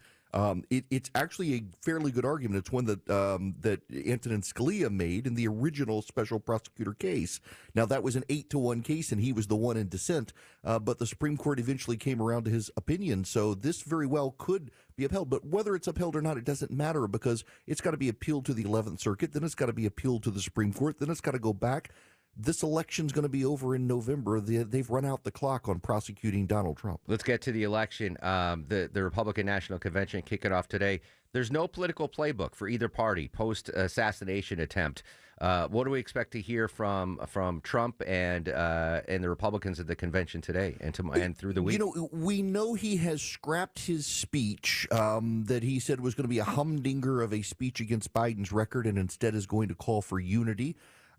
It's actually a fairly good argument. It's one that Antonin Scalia made in the original special prosecutor case. Now, that was an 8-1 case, and he was the one in dissent, but the Supreme Court eventually came around to his opinion, so this very well could be upheld. But whether it's upheld or not, it doesn't matter because it's got to be appealed to the 11th Circuit, then it's got to be appealed to the Supreme Court, then it's got to go back. This election's going to be over in November. They've run out the clock on prosecuting Donald Trump. Let's get to the election. The Republican National Convention kicking off today. There's no political playbook for either party post-assassination attempt. What do we expect to hear from Trump and the Republicans at the convention today and through the week? You know, we know he has scrapped his speech that he said was going to be a humdinger of a speech against Biden's record and instead is going to call for unity.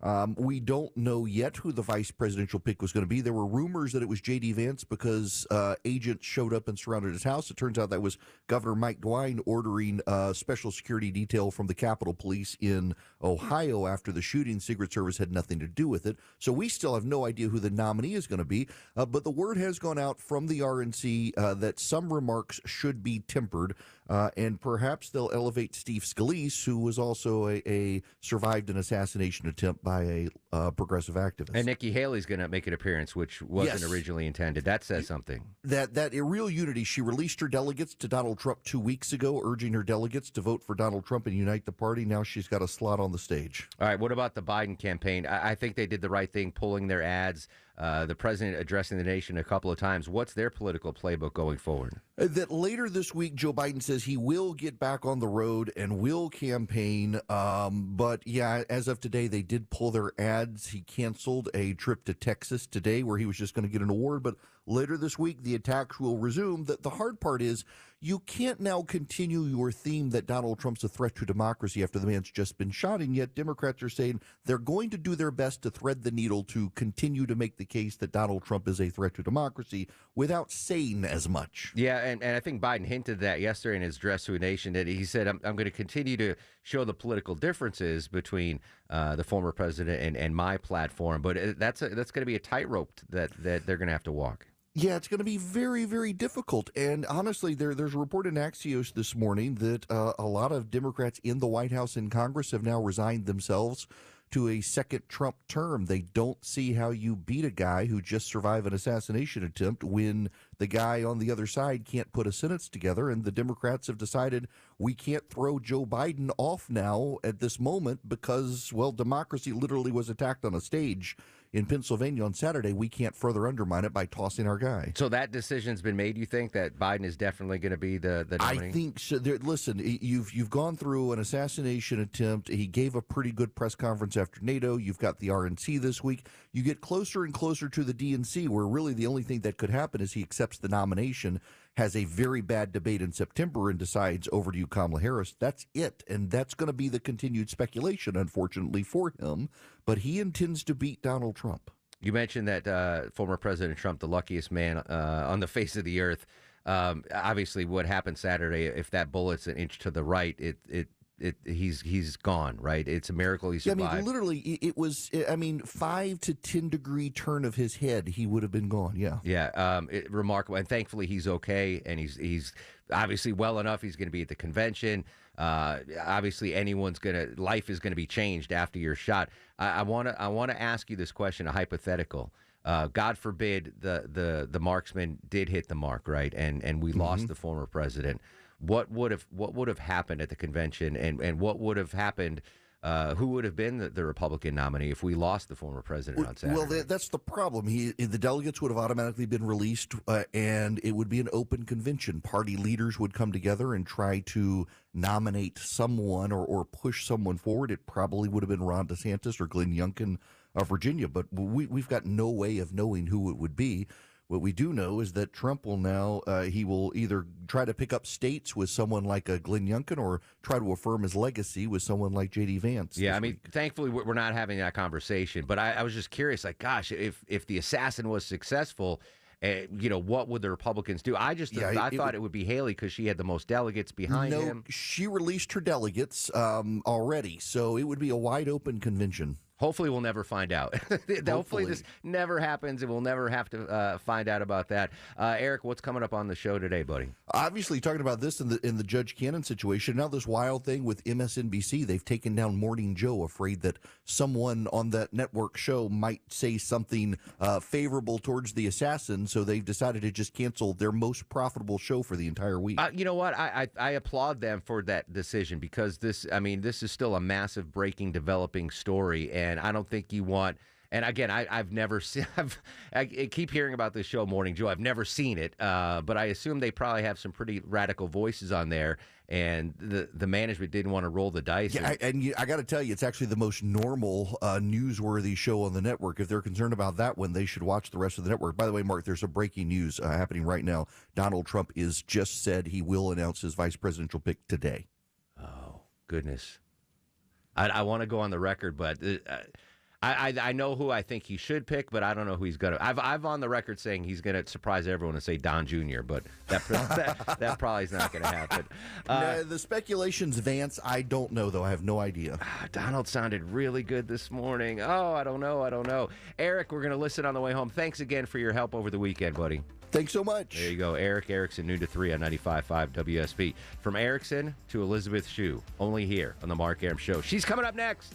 We don't know yet who the vice presidential pick was going to be. There were rumors that it was J.D. Vance because agents showed up and surrounded his house. It turns out that was Governor Mike DeWine ordering special security detail from the Capitol Police in Ohio after the shooting. Secret Service had nothing to do with it. So we still have no idea who the nominee is going to be. But the word has gone out from the RNC that some remarks should be tempered. And perhaps they'll elevate Steve Scalise, who was also survived an assassination attempt by a progressive activist. And Nikki Haley's going to make an appearance, which wasn't originally intended. That says something. That real unity. She released her delegates to Donald Trump 2 weeks ago, urging her delegates to vote for Donald Trump and unite the party. Now she's got a slot on the stage. All right, what about the Biden campaign? I think they did the right thing, pulling their ads. The president addressing the nation a couple of times. What's their political playbook going forward? That later this week, Joe Biden says he will get back on the road and will campaign. But yeah, as of today, they did pull their ads. He canceled a trip to Texas today where he was just going to get an award. But later this week, the attacks will resume. The hard part is you can't now continue your theme that Donald Trump's a threat to democracy after the man's just been shot. And yet Democrats are saying they're going to do their best to thread the needle to continue to make the case that Donald Trump is a threat to democracy without saying as much. Yeah, and I think Biden hinted that yesterday in his address to a nation that he said, I'm going to continue to show the political differences between the former president and my platform. But that's going to be a tightrope that they're going to have to walk. Yeah, it's going to be very, very difficult. And honestly, there's a report in Axios this morning that a lot of Democrats in the White House and Congress have now resigned themselves to a second Trump term. They don't see how you beat a guy who just survived an assassination attempt when the guy on the other side can't put a sentence together. And the Democrats have decided we can't throw Joe Biden off now at this moment because, well, democracy literally was attacked on a stage in Pennsylvania on Saturday. We can't further undermine it by tossing our guy. So that decision's been made, you think, that Biden is definitely going to be the nominee? I think so. Listen, you've gone through an assassination attempt. He gave a pretty good press conference after NATO. You've got the RNC this week. You get closer and closer to the DNC, where really the only thing that could happen is he accepts the nomination, has a very bad debate in September, and decides over to you, Kamala Harris. That's it. And that's going to be the continued speculation, unfortunately, for him. But he intends to beat Donald Trump. You mentioned that former President Trump, the luckiest man on the face of the earth. Obviously, what happened Saturday, if that bullet's an inch to the right, it he's gone, right? It's a miracle he survived. I mean, literally, it was, 5 to 10 degree turn of his head, he would have been gone. Yeah. Yeah, remarkable. And thankfully, he's okay, and he's obviously well enough. He's going to be at the convention. Obviously, life is going to be changed after your shot. I want to ask you this question, a hypothetical. God forbid the marksman did hit the mark, right? And we lost the former president. What would have happened at the convention, and what would have happened? Who would have been the Republican nominee if we lost the former president on Saturday? Well, that's the problem. The delegates would have automatically been released, and it would be an open convention. Party leaders would come together and try to nominate someone or push someone forward. It probably would have been Ron DeSantis or Glenn Youngkin of Virginia, but we've got no way of knowing who it would be. What we do know is that Trump will now, he will either try to pick up states with someone like a Glenn Youngkin or try to affirm his legacy with someone like J.D. Vance. Yeah, thankfully we're not having that conversation. But I was just curious, like, gosh, if the assassin was successful, what would the Republicans do? I thought it would be Haley because she had the most delegates behind him. No, she released her delegates already, so it would be a wide open convention. Hopefully, we'll never find out. Hopefully, this never happens, and we'll never have to find out about that. Eric, what's coming up on the show today, buddy? Obviously, talking about this in the Judge Cannon situation. Now, this wild thing with MSNBC, they've taken down Morning Joe, afraid that someone on that network show might say something favorable towards the assassin. So they've decided to just cancel their most profitable show for the entire week. You know what? I applaud them for that decision because this is still a massive, breaking, developing story, and I don't think you want. And again, I've never seen. I keep hearing about this show, Morning Joe. I've never seen it, but I assume they probably have some pretty radical voices on there, and the management didn't want to roll the dice. Yeah, I got to tell you, it's actually the most normal, newsworthy show on the network. If they're concerned about that one, they should watch the rest of the network. By the way, Mark, there's a breaking news happening right now. Donald Trump is just said he will announce his vice presidential pick today. Oh, goodness. I want to go on the record, but I know who I think he should pick, but I don't know who he's going to. I've on the record saying he's going to surprise everyone and say Don Jr., but that probably is not going to happen. No, the speculation's Vance. I don't know, though. I have no idea. Donald sounded really good this morning. Oh, I don't know. Eric, we're going to listen on the way home. Thanks again for your help over the weekend, buddy. Thanks so much. There you go. Eric Erickson, noon to 3 on 95.5 WSB. From Erickson to Elizabeth Shue, only here on the Mark Arum Show. She's coming up next.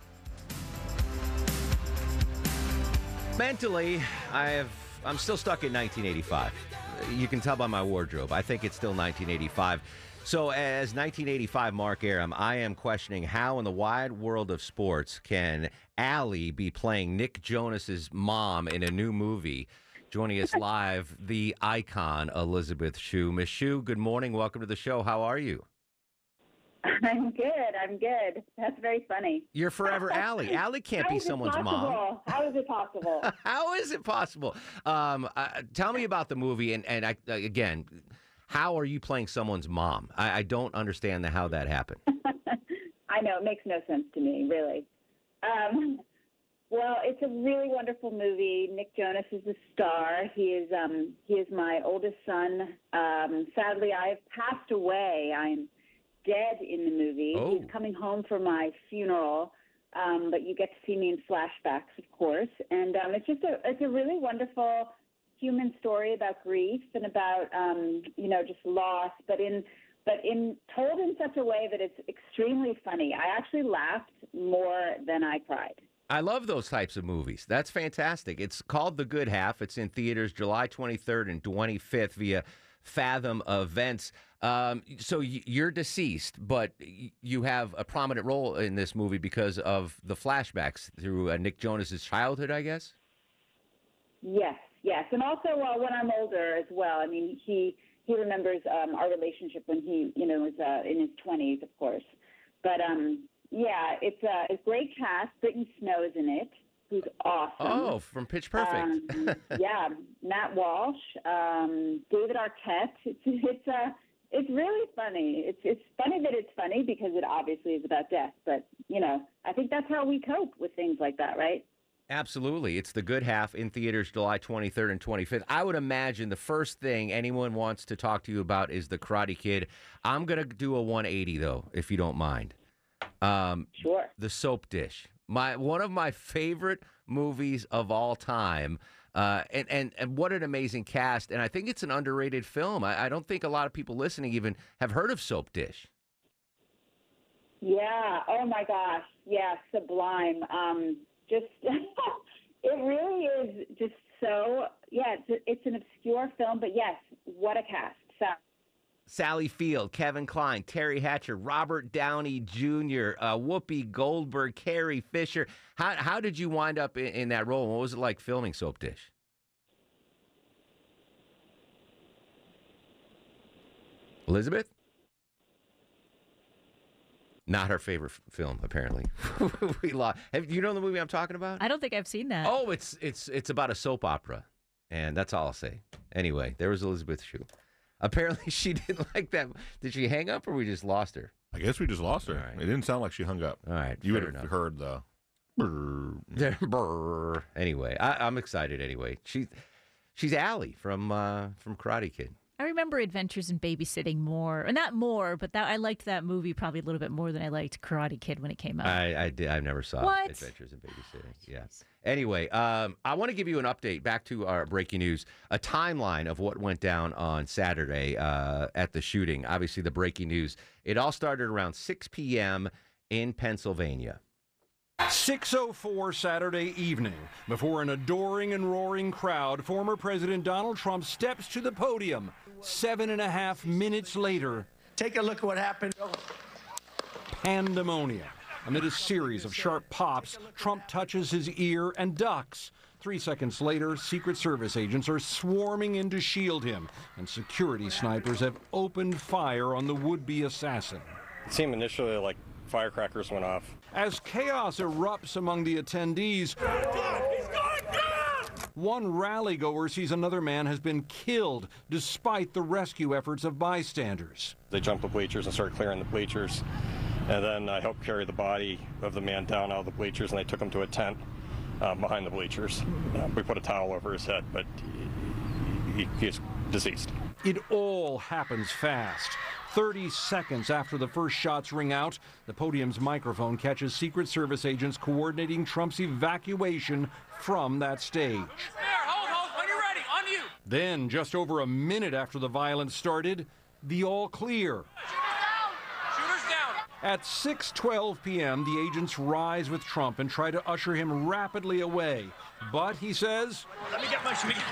Mentally, I'm still stuck in 1985. You can tell by my wardrobe. I think it's still 1985. So as 1985 Mark Arum, I am questioning how in the wide world of sports can Allie be playing Nick Jonas's mom in a new movie? Joining us live, the icon, Elizabeth Shue. Miss Shue, good morning. Welcome to the show. How are you? I'm good. That's very funny. You're forever Allie. Allie can't be someone's mom. How is it possible? How is it possible? Tell me about the movie, and again, how are you playing someone's mom? I don't understand how that happened. I know. It makes no sense to me, really. Well, it's a really wonderful movie. Nick Jonas is the star. He is my oldest son. Sadly, I have passed away. I'm dead in the movie. Oh. He's coming home for my funeral, but you get to see me in flashbacks, of course. And it's a really wonderful human story about grief and about just loss, but told in such a way that it's extremely funny. I actually laughed more than I cried. I love those types of movies. That's fantastic. It's called The Good Half. It's in theaters July 23rd and 25th via Fathom Events. So you're deceased, but you have a prominent role in this movie because of the flashbacks through Nick Jonas's childhood, I guess? Yes. And also when I'm older as well. I mean, he remembers our relationship when he, was in his 20s, of course. But, yeah, it's a great cast. Brittany Snow is in it, who's awesome. Oh, from Pitch Perfect. Yeah, Matt Walsh, David Arquette. It's really funny. It's funny that it's funny because it obviously is about death. But, I think that's how we cope with things like that, right? Absolutely. It's The Good Half in theaters July 23rd and 25th. I would imagine the first thing anyone wants to talk to you about is The Karate Kid. I'm going to do a 180, though, if you don't mind. Sure. The Soap Dish. One of my favorite movies of all time. And what an amazing cast. And I think it's an underrated film. I don't think a lot of people listening even have heard of Soap Dish. Yeah. Oh my gosh. Yeah. Sublime. Just it really is just so. Yeah. It's an obscure film, but yes, what a cast. So. Sally Field, Kevin Kline, Terry Hatcher, Robert Downey Jr., Whoopi Goldberg, Carrie Fisher. How did you wind up in that role? What was it like filming Soap Dish? Elizabeth? Not her favorite film, apparently. We lost. You know the movie I'm talking about? I don't think I've seen that. Oh, it's about a soap opera, and that's all I'll say. Anyway, there was Elizabeth Shue. Apparently, she didn't like that. Did she hang up, or we just lost her? I guess we just lost her. Right. It didn't sound like she hung up. All right, you would have heard the brr. Brr. Anyway, I'm excited. Anyway, she's Allie from Karate Kid. I remember Adventures in Babysitting more, or not more, but I liked that movie probably a little bit more than I liked Karate Kid when it came out. I did. I never saw Adventures in Babysitting. Yeah. Anyway, I want to give you an update back to our breaking news, a timeline of what went down on Saturday at the shooting. Obviously, the breaking news. It all started around 6 p.m. in Pennsylvania. 6:04 Saturday evening. Before an adoring and roaring crowd, former President Donald Trump steps to the podium. 7.5 minutes later, take a look at what happened. Pandemonium. Amid a series of sharp pops, Trump touches his ear and ducks. 3 seconds later, Secret Service agents are swarming in to shield him, and security snipers have opened fire on the would-be assassin. It seemed initially like firecrackers went off. As chaos erupts among the attendees, one rally-goer sees another man has been killed despite the rescue efforts of bystanders. They jumped the bleachers and started clearing the bleachers, and then I helped carry the body of the man down out of the bleachers, and they took him to a tent behind the bleachers. We put a towel over his head, but he's deceased. It all happens fast. 30 seconds after the first shots ring out, the podium's microphone catches Secret Service agents coordinating Trump's evacuation from that stage. Hold, when you're ready, on you. Then, just over a minute after the violence started, the all clear. Shooters down. At 6:12 p.m., the agents rise with Trump and try to usher him rapidly away. But, he says, Let me get my shoes.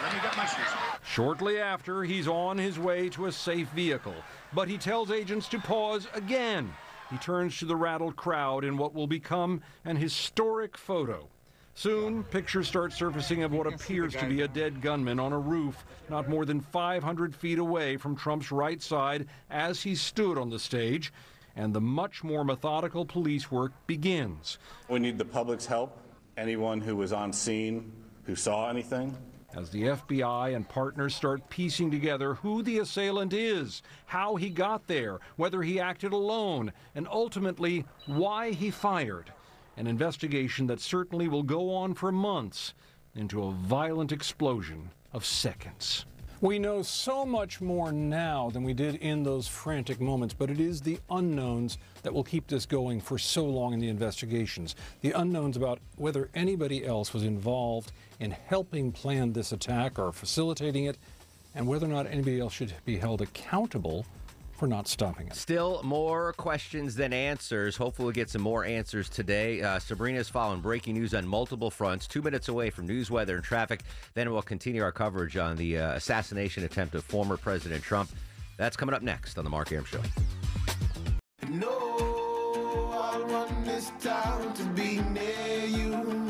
Shortly after, he's on his way to a safe vehicle. But he tells agents to pause again. He turns to the rattled crowd in what will become an historic photo. Soon, pictures start surfacing of what appears to be a dead gunman on a roof not more than 500 feet away from Trump's right side as he stood on the stage. And the much more methodical police work begins. We need the public's help. Anyone who was on scene, who saw anything. As the FBI and partners start piecing together who the assailant is, how he got there, whether he acted alone, and ultimately why he fired. An investigation that certainly will go on for months into a violent explosion of seconds. We know so much more now than we did in those frantic moments, but it is the unknowns that will keep this going for so long in the investigations. The unknowns about whether anybody else was involved in helping plan this attack or facilitating it, and whether or not anybody else should be held accountable for not stopping it. Still more questions than answers. Hopefully we'll get some more answers today. Sabrina's following breaking news on multiple fronts. 2 minutes away from news, weather, and traffic. Then we'll continue our coverage on the assassination attempt of former President Trump. That's coming up next on The Mark Arum Show. No, I want this town to be near you.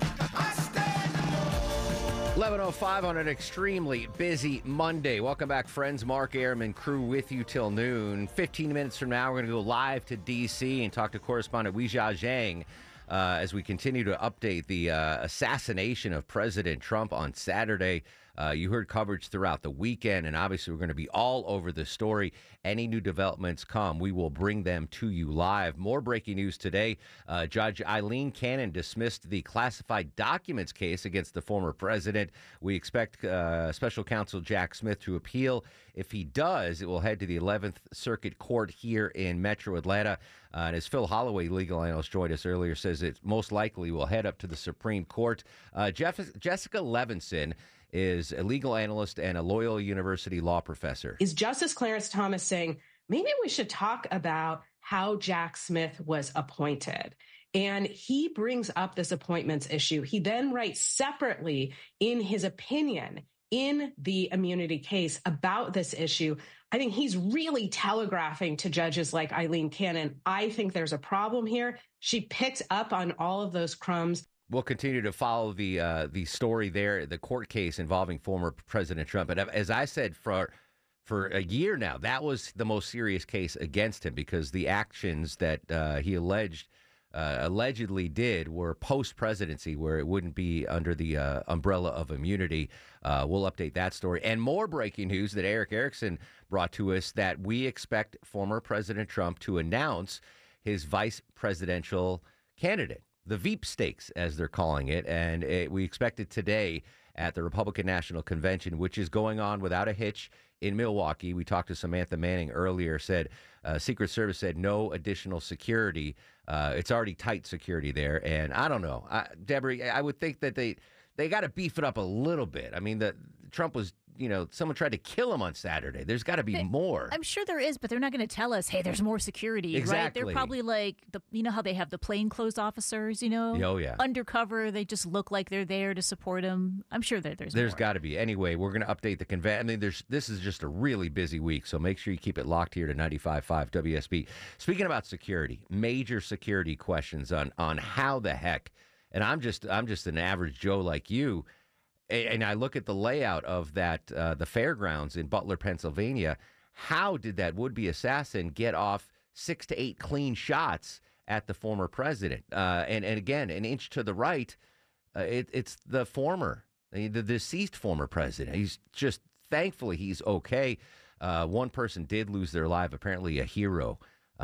11:05 on an extremely busy Monday. Welcome back, friends. Mark Arum and crew with you till noon. 15 minutes from now, we're going to go live to D.C. and talk to correspondent Weijia Zhang as we continue to update the assassination of President Trump on Saturday. You heard coverage throughout the weekend, and obviously we're going to be all over the story. Any new developments come, we will bring them to you live. More breaking news today. Judge Eileen Cannon dismissed the classified documents case against the former president. We expect special counsel Jack Smith to appeal. If he does, it will head to the 11th Circuit Court here in Metro Atlanta. And as Phil Holloway, legal analyst, joined us earlier, says it most likely will head up to the Supreme Court. Jessica Levinson is a legal analyst and a Loyola University law professor. Is Justice Clarence Thomas saying, maybe we should talk about how Jack Smith was appointed? And he brings up this appointments issue. He then writes separately in his opinion in the immunity case about this issue. I think he's really telegraphing to judges like Eileen Cannon, I think there's a problem here. She picked up on all of those crumbs. We'll continue to follow the story there, the court case involving former President Trump. But as I said, for a year now, that was the most serious case against him because the actions that he allegedly did were post-presidency, where it wouldn't be under the umbrella of immunity. We'll update that story. And more breaking news that Eric Erickson brought to us, that we expect former President Trump to announce his vice presidential candidate, the Veep stakes, as they're calling it. And we expect it today at the Republican National Convention, which is going on without a hitch in Milwaukee. We talked to Samantha Manning earlier, said Secret Service said no additional security. It's already tight security there. And I don't know, Deborah, I would think that they got to beef it up a little bit. I mean, Trump was, someone tried to kill him on Saturday. There's got to be more. I'm sure there is, but they're not going to tell us, hey, there's more security, exactly. Right? They're probably like, how they have the plainclothes officers, Oh, yeah. Undercover. They just look like they're there to support him. I'm sure there's got to be. Anyway, we're going to update the convention. I mean, this is just a really busy week, so make sure you keep it locked here to 95.5 WSB. Speaking about security, major security questions on how the heck, and I'm just an average Joe like you, and I look at the layout of that the fairgrounds in Butler, Pennsylvania. How did that would-be assassin get off 6 to 8 clean shots at the former president? And again, an inch to the right, it's the deceased former president. He's just, thankfully, he's okay. One person did lose their life, apparently a hero.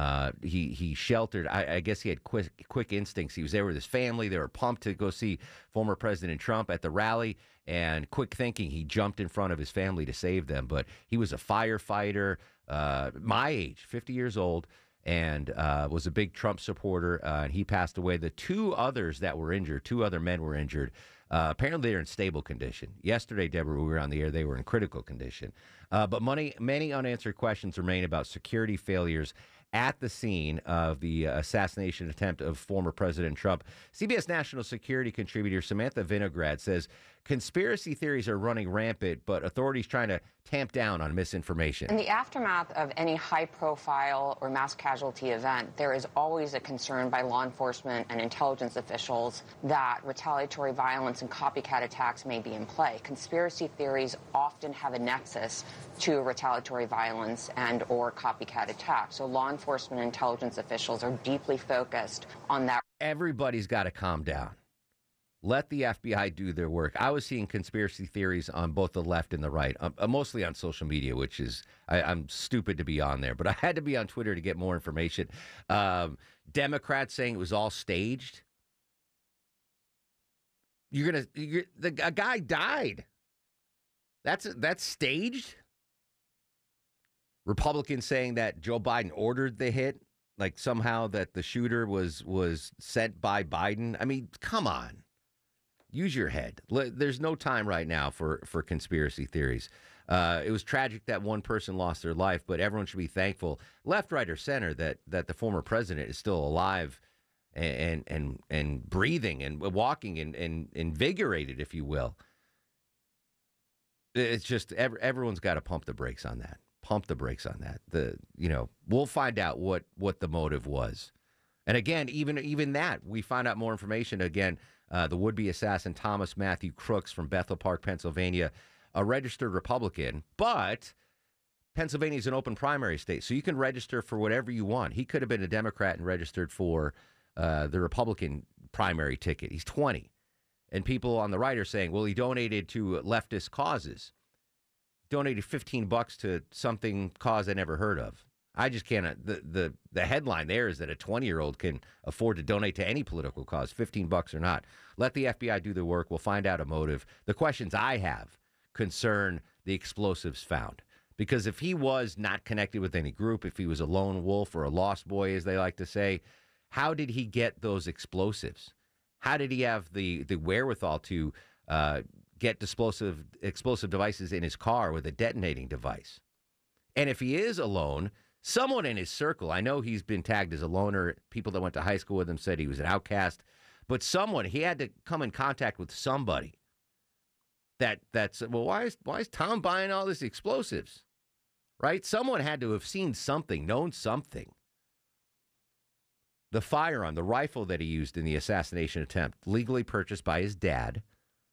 He sheltered. I guess he had quick instincts. He was there with his family. They were pumped to go see former President Trump at the rally, and quick thinking, he jumped in front of his family to save them. But he was a firefighter, my age, 50 years old, and was a big Trump supporter. And he passed away. The two other men were injured. Apparently, they're in stable condition. Yesterday, Deborah, we were on the air. They were in critical condition. But many unanswered questions remain about security failures at the scene of the assassination attempt of former President Trump. CBS national security contributor Samantha Vinograd says conspiracy theories are running rampant, but authorities trying to tamp down on misinformation. In the aftermath of any high-profile or mass casualty event, there is always a concern by law enforcement and intelligence officials that retaliatory violence and copycat attacks may be in play. Conspiracy theories often have a nexus to retaliatory violence and or copycat attacks. So law enforcement and intelligence officials are deeply focused on that. Everybody's got to calm down. Let the FBI do their work. I was seeing conspiracy theories on both the left and the right, mostly on social media, which is, I'm stupid to be on there, but I had to be on Twitter to get more information. Democrats saying it was all staged. A guy died. That's staged. Republicans saying that Joe Biden ordered the hit, like somehow that the shooter was sent by Biden. I mean, come on. Use your head. There's no time right now for conspiracy theories. It was tragic that one person lost their life, but everyone should be thankful, left, right, or center, that the former president is still alive and breathing and walking and invigorated, if you will. It's just everyone's got to pump the brakes on that. Pump the brakes on that. We'll find out what the motive was. And again, even that, we find out more information. Again, the would-be assassin Thomas Matthew Crooks from Bethel Park, Pennsylvania, a registered Republican, but Pennsylvania is an open primary state, so you can register for whatever you want. He could have been a Democrat and registered for the Republican primary ticket. He's 20. And people on the right are saying, well, he donated to leftist causes. Donated $15 to something cause I never heard of. I just can't. The headline there is that a 20-year-old can afford to donate to any political cause, $15 or not. Let the FBI do the work. We'll find out a motive. The questions I have concern the explosives found. Because if he was not connected with any group, if he was a lone wolf or a lost boy, as they like to say, how did he get those explosives? How did he have the wherewithal to get explosive devices in his car with a detonating device? And if he is alone, someone in his circle, I know he's been tagged as a loner. People that went to high school with him said he was an outcast. But someone, he had to come in contact with somebody that's, well, why is Tom buying all these explosives? Right? Someone had to have seen something, known something. The firearm, the rifle that he used in the assassination attempt, legally purchased by his dad.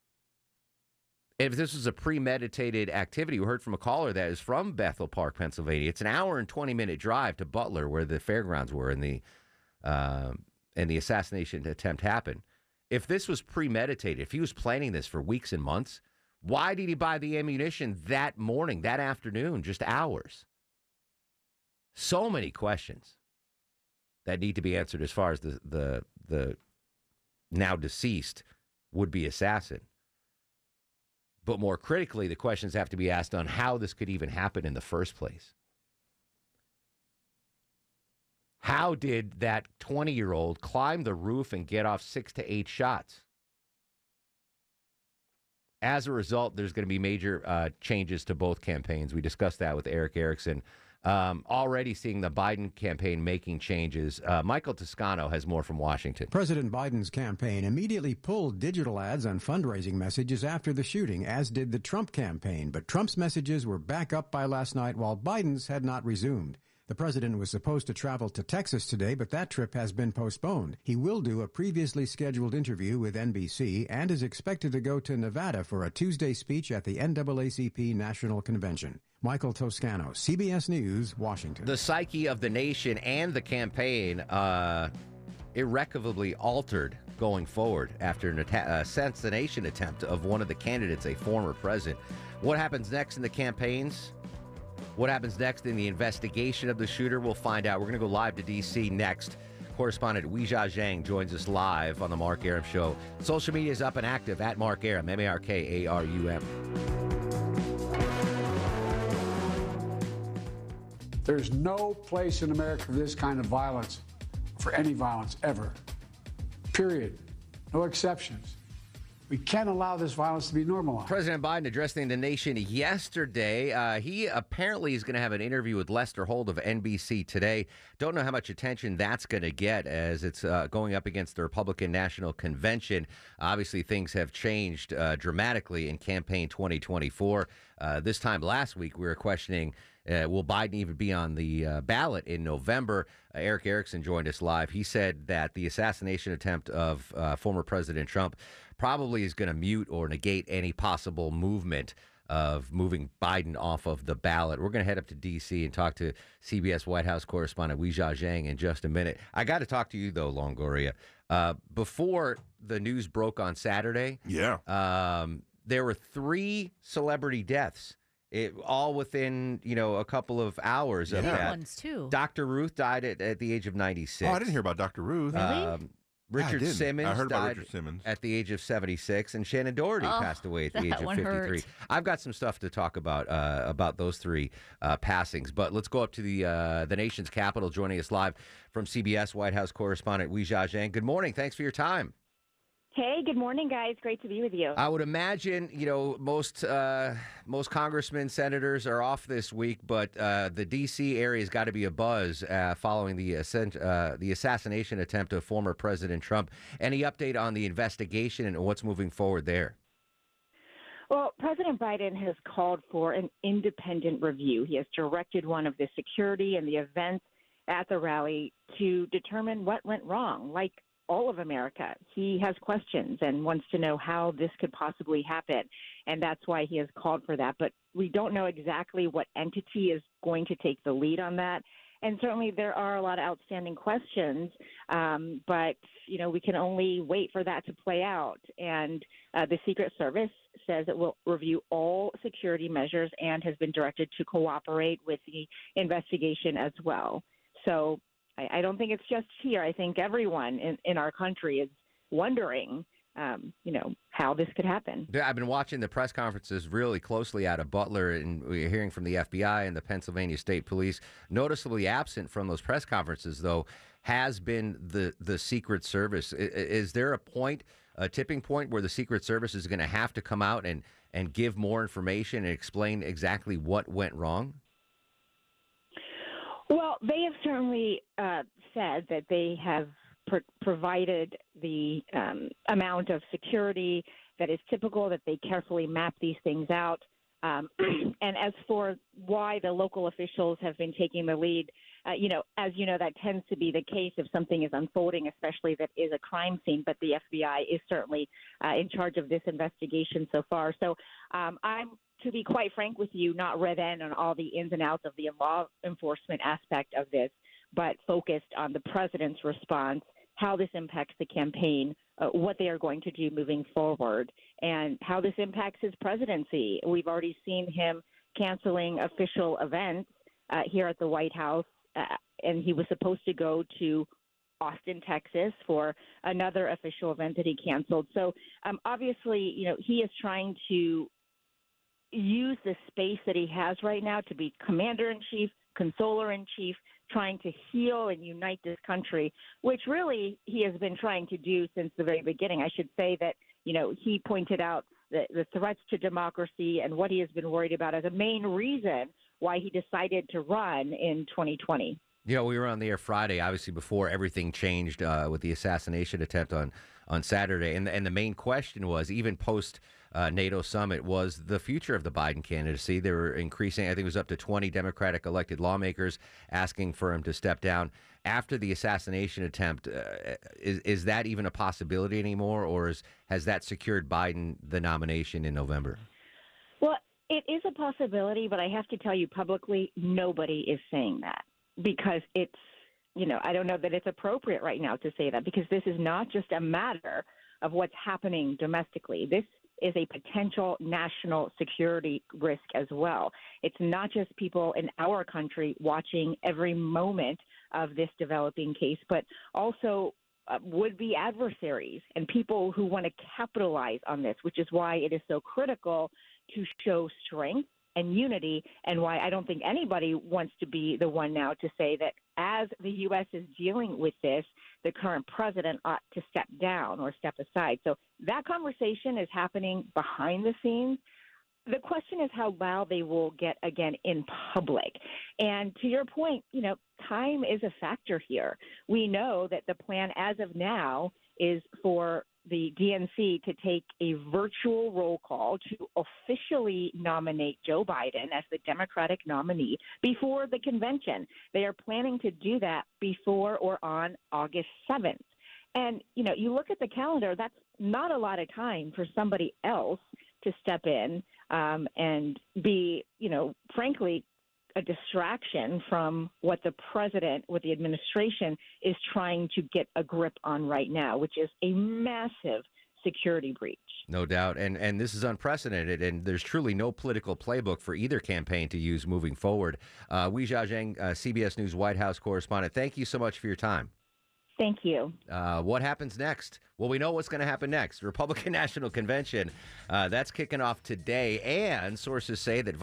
If this was a premeditated activity, we heard from a caller that is from Bethel Park, Pennsylvania. It's an hour and 20-minute drive to Butler, where the fairgrounds were and the assassination attempt happened. If this was premeditated, if he was planning this for weeks and months, why did he buy the ammunition that morning, that afternoon, just hours? So many questions that need to be answered as far as the now deceased would-be assassin. But more critically, the questions have to be asked on how this could even happen in the first place. How did that 20-year-old climb the roof and get off 6 to 8 shots? As a result, there's going to be major changes to both campaigns. We discussed that with Eric Erickson. Already seeing the Biden campaign making changes. Michael Toscano has more from Washington. President Biden's campaign immediately pulled digital ads and fundraising messages after the shooting, as did the Trump campaign. But Trump's messages were back up by last night, while Biden's had not resumed. The president was supposed to travel to Texas today, but that trip has been postponed. He will do a previously scheduled interview with NBC and is expected to go to Nevada for a Tuesday speech at the NAACP National Convention. Michael Toscano, CBS News, Washington. The psyche of the nation and the campaign irrevocably altered going forward after an assassination attempt of one of the candidates, a former president. What happens next in the campaigns? What happens next in the investigation of the shooter? We'll find out. We're going to go live to D.C. next. Correspondent Weijia Zhang joins us live on the Mark Arum Show. Social media is up and active at Mark Arum, MARKARUM. There's no place in America for this kind of violence, for any violence ever. Period. No exceptions. We can't allow this violence to be normalized. President Biden addressing the nation yesterday. He apparently is going to have an interview with Lester Holt of NBC today. Don't know how much attention that's going to get as it's going up against the Republican National Convention. Obviously, things have changed dramatically in campaign 2024. This time last week, we were questioning, will Biden even be on the ballot in November? Eric Erickson joined us live. He said that the assassination attempt of former President Trump probably is going to mute or negate any possible movement of moving Biden off of the ballot. We're going to head up to D.C. and talk to CBS White House correspondent Weijia Zhang in just a minute. I got to talk to you, though, Longoria. Before the news broke on Saturday, there were 3 celebrity deaths. All within, a couple of hours of that. Ones too. Dr. Ruth died at the age of 96. Oh, I didn't hear about Dr. Ruth. Really? Richard Simmons I heard about died Richard Simmons at the age of 76, and Shannon Doherty passed away at the age of 53. Hurt. I've got some stuff to talk about those 3 passings, but let's go up to the nation's capital. Joining us live from CBS White House correspondent Weijia Zhang. Good morning. Thanks for your time. Hey, good morning, guys. Great to be with you. I would imagine, most congressmen, senators are off this week, but the D.C. area's got to be abuzz following the assassination attempt of former President Trump. Any update on the investigation and what's moving forward there? Well, President Biden has called for an independent review. He has directed one of the security and the events at the rally to determine what went wrong, like all of America. He has questions and wants to know how this could possibly happen, and that's why he has called for that. But we don't know exactly what entity is going to take the lead on that. And certainly there are a lot of outstanding questions, but, we can only wait for that to play out. And the Secret Service says it will review all security measures and has been directed to cooperate with the investigation as well. So I don't think it's just here. I think everyone in our country is wondering, how this could happen. I've been watching the press conferences really closely out of Butler, and we're hearing from the FBI and the Pennsylvania State Police. Noticeably absent from those press conferences, though, has been the Secret Service. Is there a tipping point where the Secret Service is going to have to come out and give more information and explain exactly what went wrong? Well, they have certainly said that they have provided the amount of security that is typical, that they carefully map these things out. And as for why the local officials have been taking the lead, as you know, that tends to be the case if something is unfolding, especially that is a crime scene. But the FBI is certainly in charge of this investigation so far. So I'm, to be quite frank with you, not read in on all the ins and outs of the law enforcement aspect of this, but focused on the president's response, how this impacts the campaign, what they are going to do moving forward, and how this impacts his presidency. We've already seen him canceling official events here at the White House, and he was supposed to go to Austin, Texas for another official event that he canceled. So obviously, he is trying to use the space that he has right now to be commander-in-chief, consoler-in-chief, trying to heal and unite this country, which really he has been trying to do since the very beginning. I should say that, he pointed out the threats to democracy and what he has been worried about as a main reason why he decided to run in 2020. We were on the air Friday, obviously, before everything changed with the assassination attempt on Saturday. And the main question was, even post NATO summit, was the future of the Biden candidacy. They were increasing, I think it was up to 20 Democratic elected lawmakers asking for him to step down. After the assassination attempt, is that even a possibility anymore, or has that secured Biden the nomination in November? Well, it is a possibility, but I have to tell you publicly, nobody is saying that, because it's, I don't know that it's appropriate right now to say that, because this is not just a matter of what's happening domestically. This is a potential national security risk as well. It's not just people in our country watching every moment of this developing case, but also would-be adversaries and people who want to capitalize on this, which is why it is so critical to show strength and unity, and why I don't think anybody wants to be the one now to say that as the U.S. is dealing with this, the current president ought to step down or step aside. So that conversation is happening behind the scenes. The question is how loud they will get again in public. And to your point, time is a factor here. We know that the plan as of now is for the DNC to take a virtual roll call to officially nominate Joe Biden as the Democratic nominee before the convention. They are planning to do that before or on August 7th. And, you look at the calendar, that's not a lot of time for somebody else to step in and be, frankly, a distraction from what the president, what the administration is trying to get a grip on right now, which is a massive security breach. No doubt. And this is unprecedented, and there's truly no political playbook for either campaign to use moving forward. Weijia Jiang, CBS News White House correspondent, thank you so much for your time. Thank you. What happens next? Well, we know what's going to happen next. Republican National Convention, that's kicking off today, and sources say that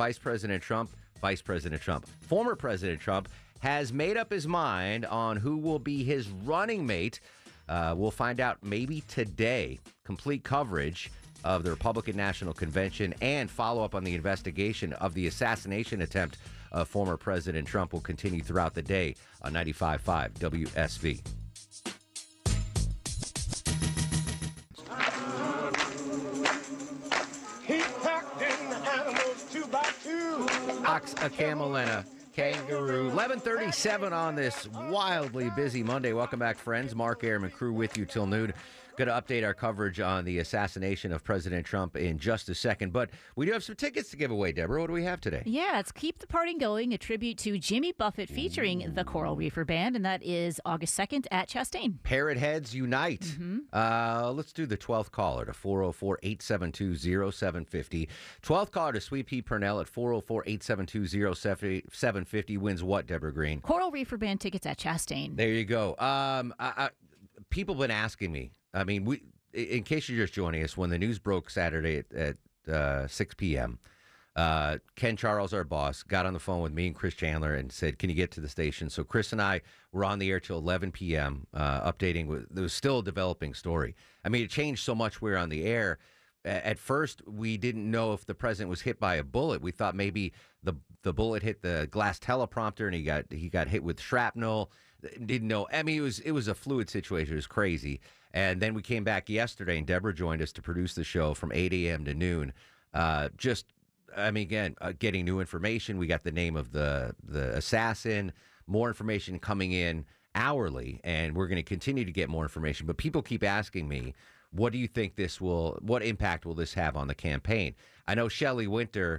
former President Trump has made up his mind on who will be his running mate. We'll find out maybe today. Complete coverage of the Republican National Convention and follow up on the investigation of the assassination attempt of former President Trump will continue throughout the day on 95.5 WSB. He packed in the animals 2 by 2. Ox, a camel, and a kangaroo. 11:37 on this wildly busy Monday. Welcome back, friends. Mark Arum and crew with you till noon. Going to update our coverage on the assassination of President Trump in just a second. But we do have some tickets to give away, Deborah. What do we have today? Yeah, it's Keep the Party Going, a tribute to Jimmy Buffett featuring the Coral Reefer Band, and that is August 2nd at Chastain. Parrot Heads Unite. Let's do the 12th caller to 404-872-0750. 12th caller to Sweet Pea Purnell at 404-872-0750 wins what, Deborah Green? Coral Reefer Band tickets at Chastain. There you go. People have been asking me. I mean, in case you're just joining us, when the news broke Saturday at 6 p.m., Ken Charles, our boss, got on the phone with me and Chris Chandler and said, can you get to the station? So Chris and I were on the air till 11 p.m., updating. It was still a developing story. I mean, it changed so much we were on the air. At first, we didn't know if the president was hit by a bullet. We thought maybe the bullet hit the glass teleprompter and he got hit with shrapnel. Didn't know. I mean, it was a fluid situation. It was crazy. And then we came back yesterday, and Deborah joined us to produce the show from 8 a.m. to noon. Getting new information. We got the name of the assassin, more information coming in hourly, and we're going to continue to get more information. But people keep asking me, what do you think what impact will this have on the campaign? I know Shelley Winter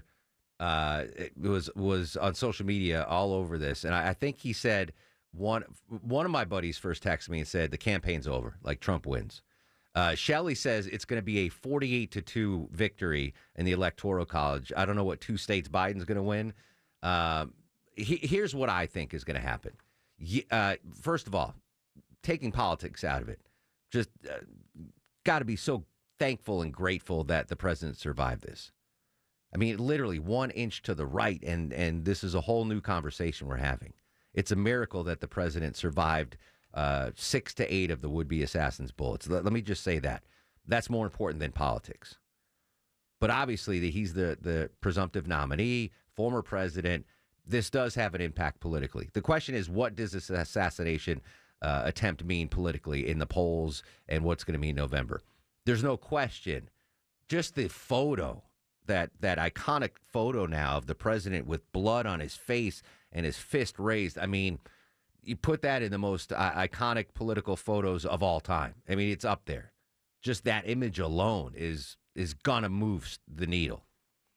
was on social media all over this, and I think he said, one of my buddies first texted me and said the campaign's over, like Trump wins. Shelley says it's going to be a 48-2 victory in the Electoral College. I don't know what two states Biden's going to win. Here's what I think is going to happen. First of all, taking politics out of it, just got to be so thankful and grateful that the president survived this. I mean, literally 1 inch to the right, and this is a whole new conversation we're having. It's a miracle that the president survived 6 to 8 of the would-be assassin's bullets. Let me just say that. That's more important than politics. But obviously, he's the presumptive nominee, former president. This does have an impact politically. The question is, what does this assassination attempt mean politically in the polls, and what's going to mean in November? There's no question. Just the photo, that iconic photo now of the president with blood on his face and his fist raised. I mean, you put that in the most iconic political photos of all time. I mean, it's up there. Just that image alone is going to move the needle.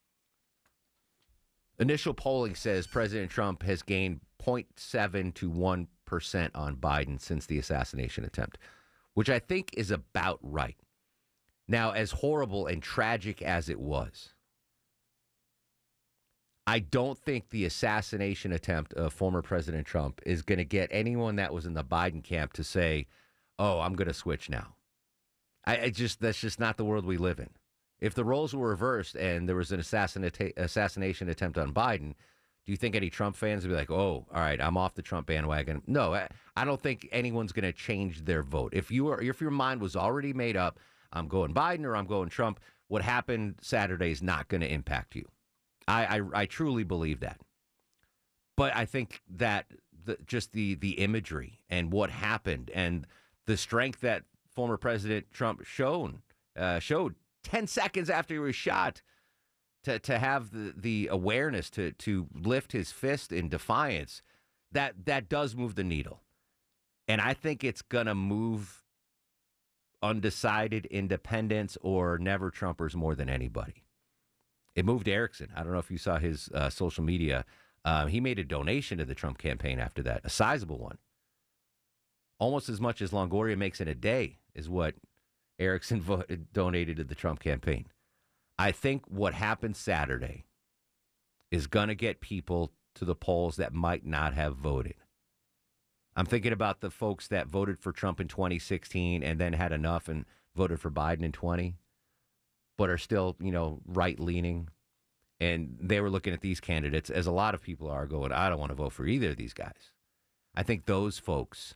Initial polling says President Trump has gained 0.7 to 1% on Biden since the assassination attempt, which I think is about right. Now, as horrible and tragic as it was, I don't think the assassination attempt of former President Trump is going to get anyone that was in the Biden camp to say, oh, I'm going to switch now. That's just not the world we live in. If the roles were reversed and there was an assassination attempt on Biden, do you think any Trump fans would be like, oh, all right, I'm off the Trump bandwagon? No, I don't think anyone's going to change their vote. If your mind was already made up, I'm going Biden or I'm going Trump, what happened Saturday is not going to impact you. I truly believe that. But I think that just the imagery and what happened and the strength that former President Trump showed 10 seconds after he was shot to have the awareness to lift his fist in defiance, that does move the needle. And I think it's going to move undecided independents or never Trumpers more than anybody. It moved Erickson. I don't know if you saw his social media. He made a donation to the Trump campaign after that, a sizable one. Almost as much as Longoria makes in a day is what Erickson donated to the Trump campaign. I think what happened Saturday is going to get people to the polls that might not have voted. I'm thinking about the folks that voted for Trump in 2016 and then had enough and voted for Biden in 20, but are still, right-leaning. And they were looking at these candidates, as a lot of people are, going, I don't want to vote for either of these guys. I think those folks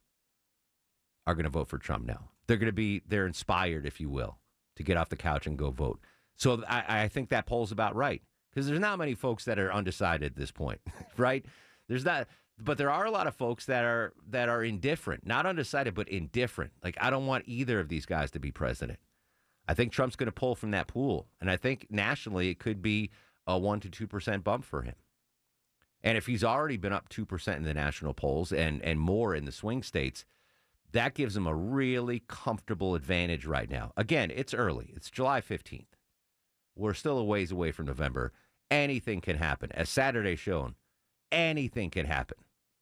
are going to vote for Trump now. They're inspired, if you will, to get off the couch and go vote. So I think that poll's about right, because there's not many folks that are undecided at this point, right? There's not, but there are a lot of folks that are indifferent, not undecided, but indifferent. Like, I don't want either of these guys to be president. I think Trump's going to pull from that pool, and I think nationally it could be a 1 to 2% bump for him. And if he's already been up 2% in the national polls and more in the swing states, That gives him a really comfortable advantage right now. Again, it's early. It's July 15th. We're still a ways away from November. Anything can happen. As Saturday's shown, anything can happen.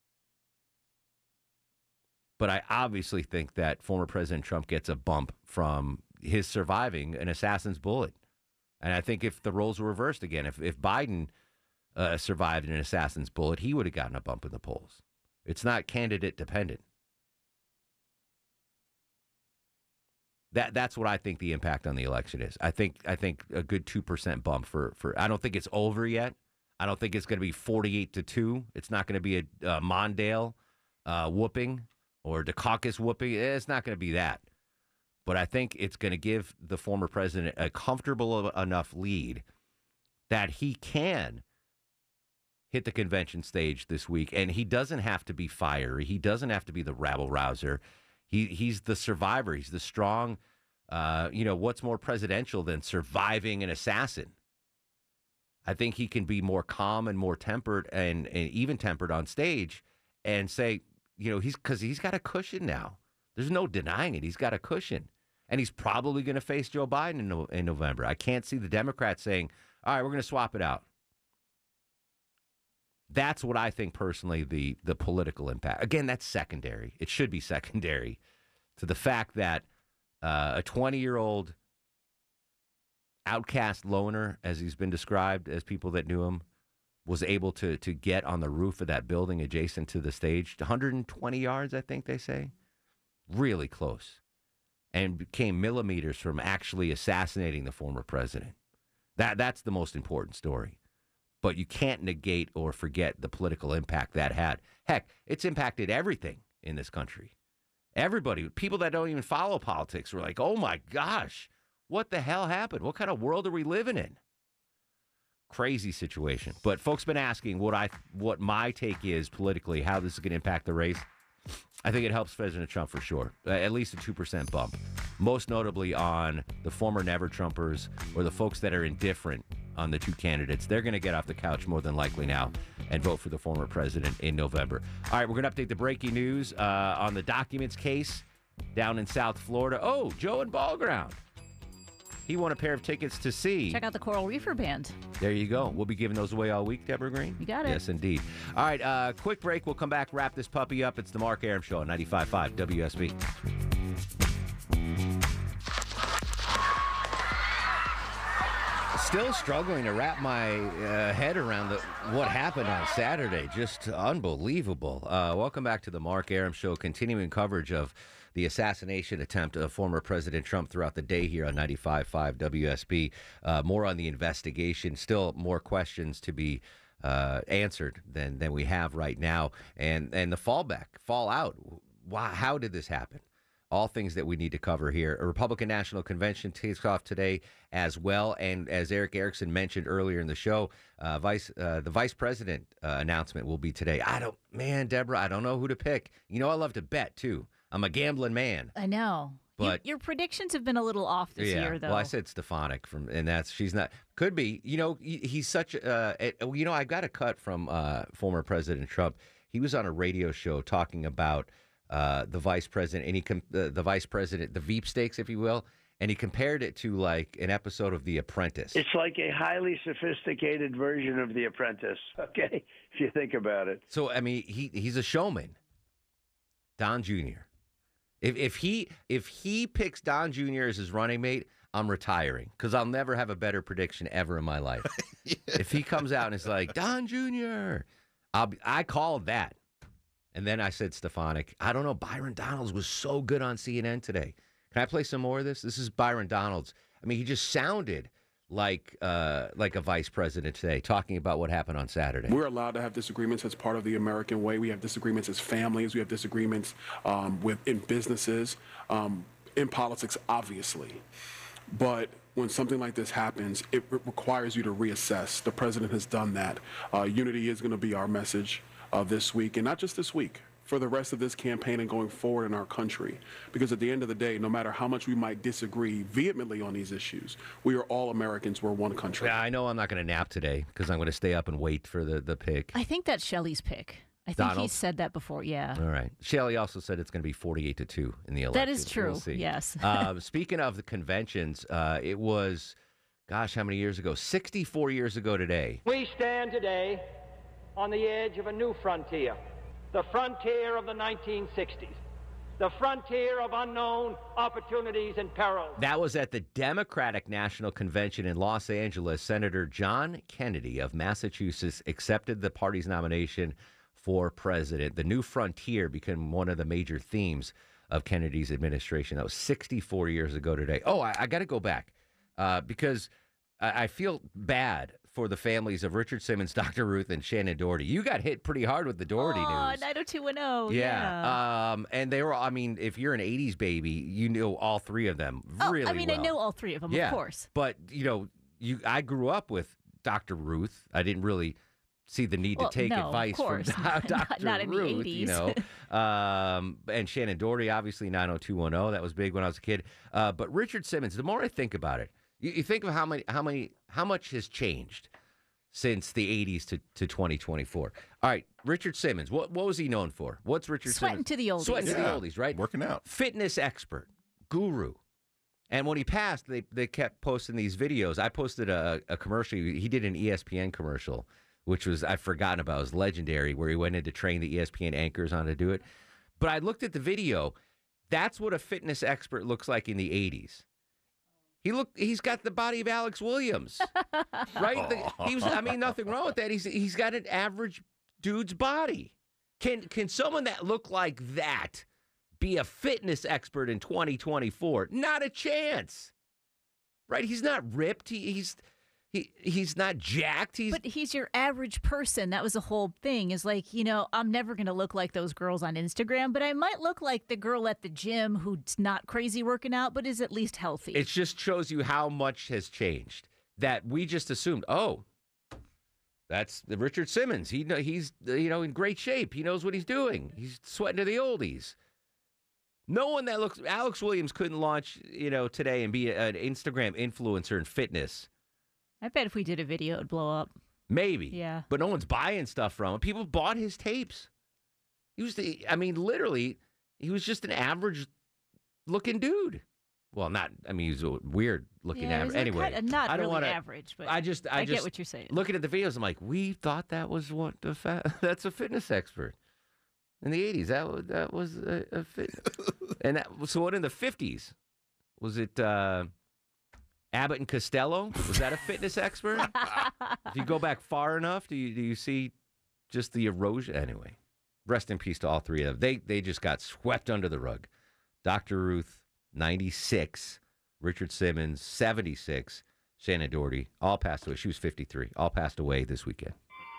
But I obviously think that former President Trump gets a bump from his surviving an assassin's bullet. And I think if the roles were reversed again, if Biden survived an assassin's bullet, he would have gotten a bump in the polls. It's not candidate dependent. That's what I think the impact on the election is. I think a good 2% bump for I don't think it's over yet. I don't think it's going to be 48-2. It's not going to be a Mondale whooping or Dukakis whooping. It's not going to be that. But I think it's going to give the former president a comfortable enough lead that he can hit the convention stage this week. And he doesn't have to be fiery. He doesn't have to be the rabble-rouser. He's the survivor. He's the strong, what's more presidential than surviving an assassin? I think he can be more calm and more tempered and even-tempered on stage and say, because he's got a cushion now. There's no denying it. He's got a cushion. And he's probably going to face Joe Biden in November. I can't see the Democrats saying, all right, we're going to swap it out. That's what I think personally the political impact. Again, that's secondary. It should be secondary to the fact that a 20-year-old outcast loner, as he's been described as people that knew him, was able to get on the roof of that building adjacent to the stage, 120 yards, I think they say. Really close. And came millimeters from actually assassinating the former president. That's the most important story. But you can't negate or forget the political impact that had. Heck, it's impacted everything in this country. Everybody, people that don't even follow politics were like, oh my gosh, what the hell happened? What kind of world are we living in? Crazy situation. But folks been asking what my take is politically, how this is going to impact the race. I think it helps President Trump for sure. At least a 2% bump. Most notably on the former Never-Trumpers or the folks that are indifferent on the two candidates. They're going to get off the couch more than likely now and vote for the former president in November. All right, we're going to update the breaking news on the documents case down in South Florida. Oh, Joe and Ballground. He won a pair of tickets to see. Check out the Coral Reefer Band. There you go. We'll be giving those away all week, Deborah Green. You got it. Yes, indeed. All right, quick break. We'll come back, wrap this puppy up. It's the Mark Arum Show on 95.5 WSB. Still struggling to wrap my head around what happened on Saturday. Just unbelievable. Welcome back to the Mark Arum Show, continuing coverage of the assassination attempt of former President Trump throughout the day here on 95.5 WSB. More on the investigation. Still more questions to be answered than we have right now. And the fallout. How did this happen? All things that we need to cover here. A Republican National Convention takes off today as well. And as Eric Erickson mentioned earlier in the show, the vice president announcement will be today. Deborah, I don't know who to pick. I love to bet, too. I'm a gambling man. I know. But your predictions have been a little off this year, though. Well, I said Stefanik, she's not. Could be. He's such. I got a cut from former President Trump. He was on a radio show talking about the vice president, and the vice president, the Veep stakes, if you will, and he compared it to like an episode of The Apprentice. It's like a highly sophisticated version of The Apprentice. Okay, if you think about it. So I mean, he's a showman. Don Jr. If he picks Don Jr. as his running mate, I'm retiring because I'll never have a better prediction ever in my life. If he comes out and is like, Don Jr., I called that. And then I said Stefanik. I don't know. Byron Donalds was so good on CNN today. Can I play some more of this? This is Byron Donalds. I mean, he just sounded like a vice president today, talking about what happened on Saturday. We're allowed to have disagreements as part of the American way. We have disagreements as families. We have disagreements in businesses, in politics, obviously. But when something like this happens, it requires you to reassess. The president has done that. Unity is going to be our message this week, and not just this week, for the rest of this campaign and going forward in our country. Because at the end of the day, no matter how much we might disagree vehemently on these issues, we are all Americans. We're one country. Yeah, I know I'm not going to nap today because I'm going to stay up and wait for the pick. I think that's Shelley's pick. I think Donald? he said that before, yeah. All right. Shelley also said it's going to be 48-2 in the election. That is true, We'll see. yes. Speaking of the conventions, it was, gosh, how many years ago? 64 years ago today. We stand today on the edge of a new frontier, the frontier of the 1960s, the frontier of unknown opportunities and perils. That was at the Democratic National Convention in Los Angeles. Senator John Kennedy of Massachusetts accepted the party's nomination for president. The new frontier became one of the major themes of Kennedy's administration. That was 64 years ago today. Oh, I got to go back because I feel bad for the families of Richard Simmons, Dr. Ruth, and Shannon Doherty. You got hit pretty hard with the Doherty news. 90210. Yeah. And they were, I mean, if you're an 80s baby, you know all three of them really well. I know all three of them, of course. But, I grew up with Dr. Ruth. I didn't really see the need to take advice from Dr. Not in Ruth, the 80s. And Shannon Doherty, obviously 90210. That was big when I was a kid. But Richard Simmons, the more I think about it, you think of how much has changed since the 80s to 2024. All right, Richard Simmons, what was he known for? What's Richard Sweating Simmons? to the oldies. Sweating to the oldies, right? Working out. Fitness expert, guru. And when he passed, they kept posting these videos. I posted a commercial. He did an ESPN commercial, which was, I've forgotten about. It was legendary, where he went in to train the ESPN anchors on to do it. But I looked at the video. That's what a fitness expert looks like in the 80s. He's got the body of Alex Williams, right? Nothing wrong with that. He's got an average dude's body. Can someone that look like that be a fitness expert in 2024? Not a chance, right? He's not ripped. He's not jacked. But he's your average person. That was the whole thing. Is like, I'm never going to look like those girls on Instagram, but I might look like the girl at the gym who's not crazy working out, but is at least healthy. It just shows you how much has changed. That we just assumed, that's the Richard Simmons. He's in great shape. He knows what he's doing. He's sweating to the oldies. No one that looks Alex Williams couldn't launch, today and be an Instagram influencer in fitness. I bet if we did a video, it'd blow up. Maybe. Yeah. But no one's buying stuff from him. People bought his tapes. He was literally, he was just an average-looking dude. Well, he was a weird-looking average. Anyway, not I don't really average, but I get what you're saying. Looking at the videos, I'm like, we thought that was that's a fitness expert. In the 80s, that was a fit. And so what in the 50s? Was it... Abbott and Costello? Was that a fitness expert? If you go back far enough, do you see just the erosion? Anyway, rest in peace to all three of them. They just got swept under the rug. Dr. Ruth, 96. Richard Simmons, 76. Shannon Doherty, all passed away. She was 53. All passed away this weekend.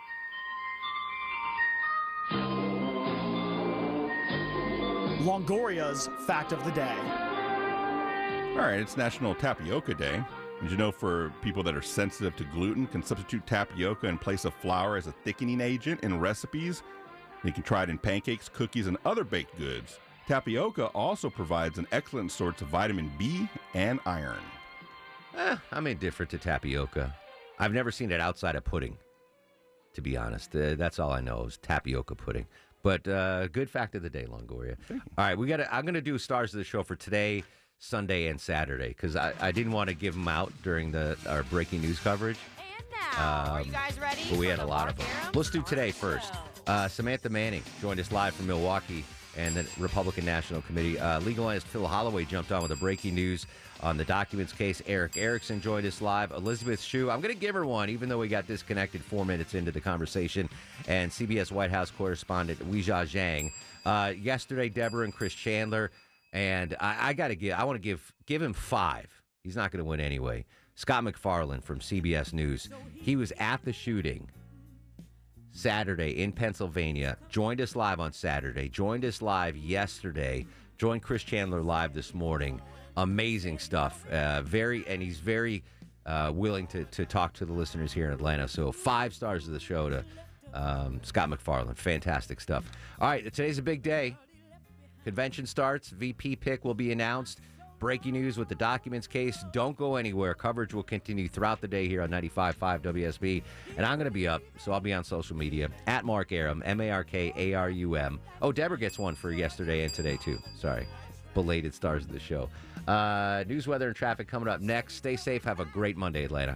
Longoria's Fact of the Day. All right, it's National Tapioca Day. Did you know for people that are sensitive to gluten can substitute tapioca in place of flour as a thickening agent in recipes? You can try it in pancakes, cookies, and other baked goods. Tapioca also provides an excellent source of vitamin B and iron. I'm indifferent to tapioca. I've never seen it outside of pudding, to be honest. That's all I know is tapioca pudding. But good fact of the day, Longoria. All right, I'm going to do stars of the show for today, Sunday, and Saturday, because I didn't want to give them out during our breaking news coverage. And now, are you guys ready? But we had a lot of them. Let's do today first. Samantha Manning joined us live from Milwaukee and the Republican National Committee. Legal analyst Phil Holloway jumped on with the breaking news on the documents case. Eric Erickson joined us live. Elizabeth Shue, I'm going to give her one, even though we got disconnected 4 minutes into the conversation. And CBS White House correspondent Weijia Zhang. Yesterday, Deborah and Chris Chandler. And I want to give him 5. He's not going to win anyway. Scott McFarland from CBS News. He was at the shooting Saturday in Pennsylvania. Joined us live on Saturday. Joined us live yesterday. Joined Chris Chandler live this morning. Amazing stuff. He's very willing to talk to the listeners here in Atlanta. So 5 stars of the show to Scott McFarland. Fantastic stuff. All right, today's a big day. Convention starts. VP pick will be announced. breaking news with the documents case. Don't go anywhere. Coverage will continue throughout the day here on 95.5 WSB. And I'm going to be up, so I'll be on social media, at Mark Arum, MarkArum. Oh, Deborah gets one for yesterday and today, too. Sorry. Belated stars of the show. News, weather, and traffic coming up next. Stay safe. Have a great Monday, Atlanta.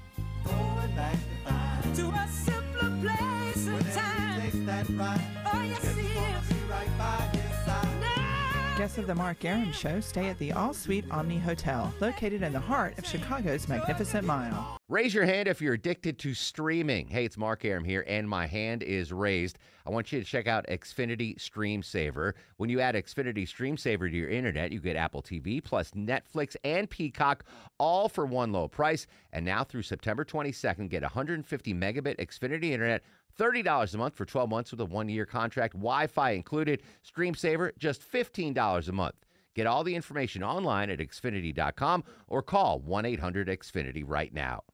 To a simpler place and time. Oh, yes, it is. Right by his side. Guests of the Mark Arum Show stay at the All Suite Omni Hotel, located in the heart of Chicago's Magnificent Mile. Raise your hand if you're addicted to streaming. Hey, it's Mark Arum here, and my hand is raised. I want you to check out Xfinity Stream Saver. When you add Xfinity Stream Saver to your internet, you get Apple TV plus Netflix and Peacock, all for one low price. And now through September 22nd, get 150 megabit Xfinity internet, $30 a month for 12 months with a one-year contract, Wi-Fi included. Stream Saver, just $15 a month. Get all the information online at Xfinity.com or call 1-800-XFINITY right now.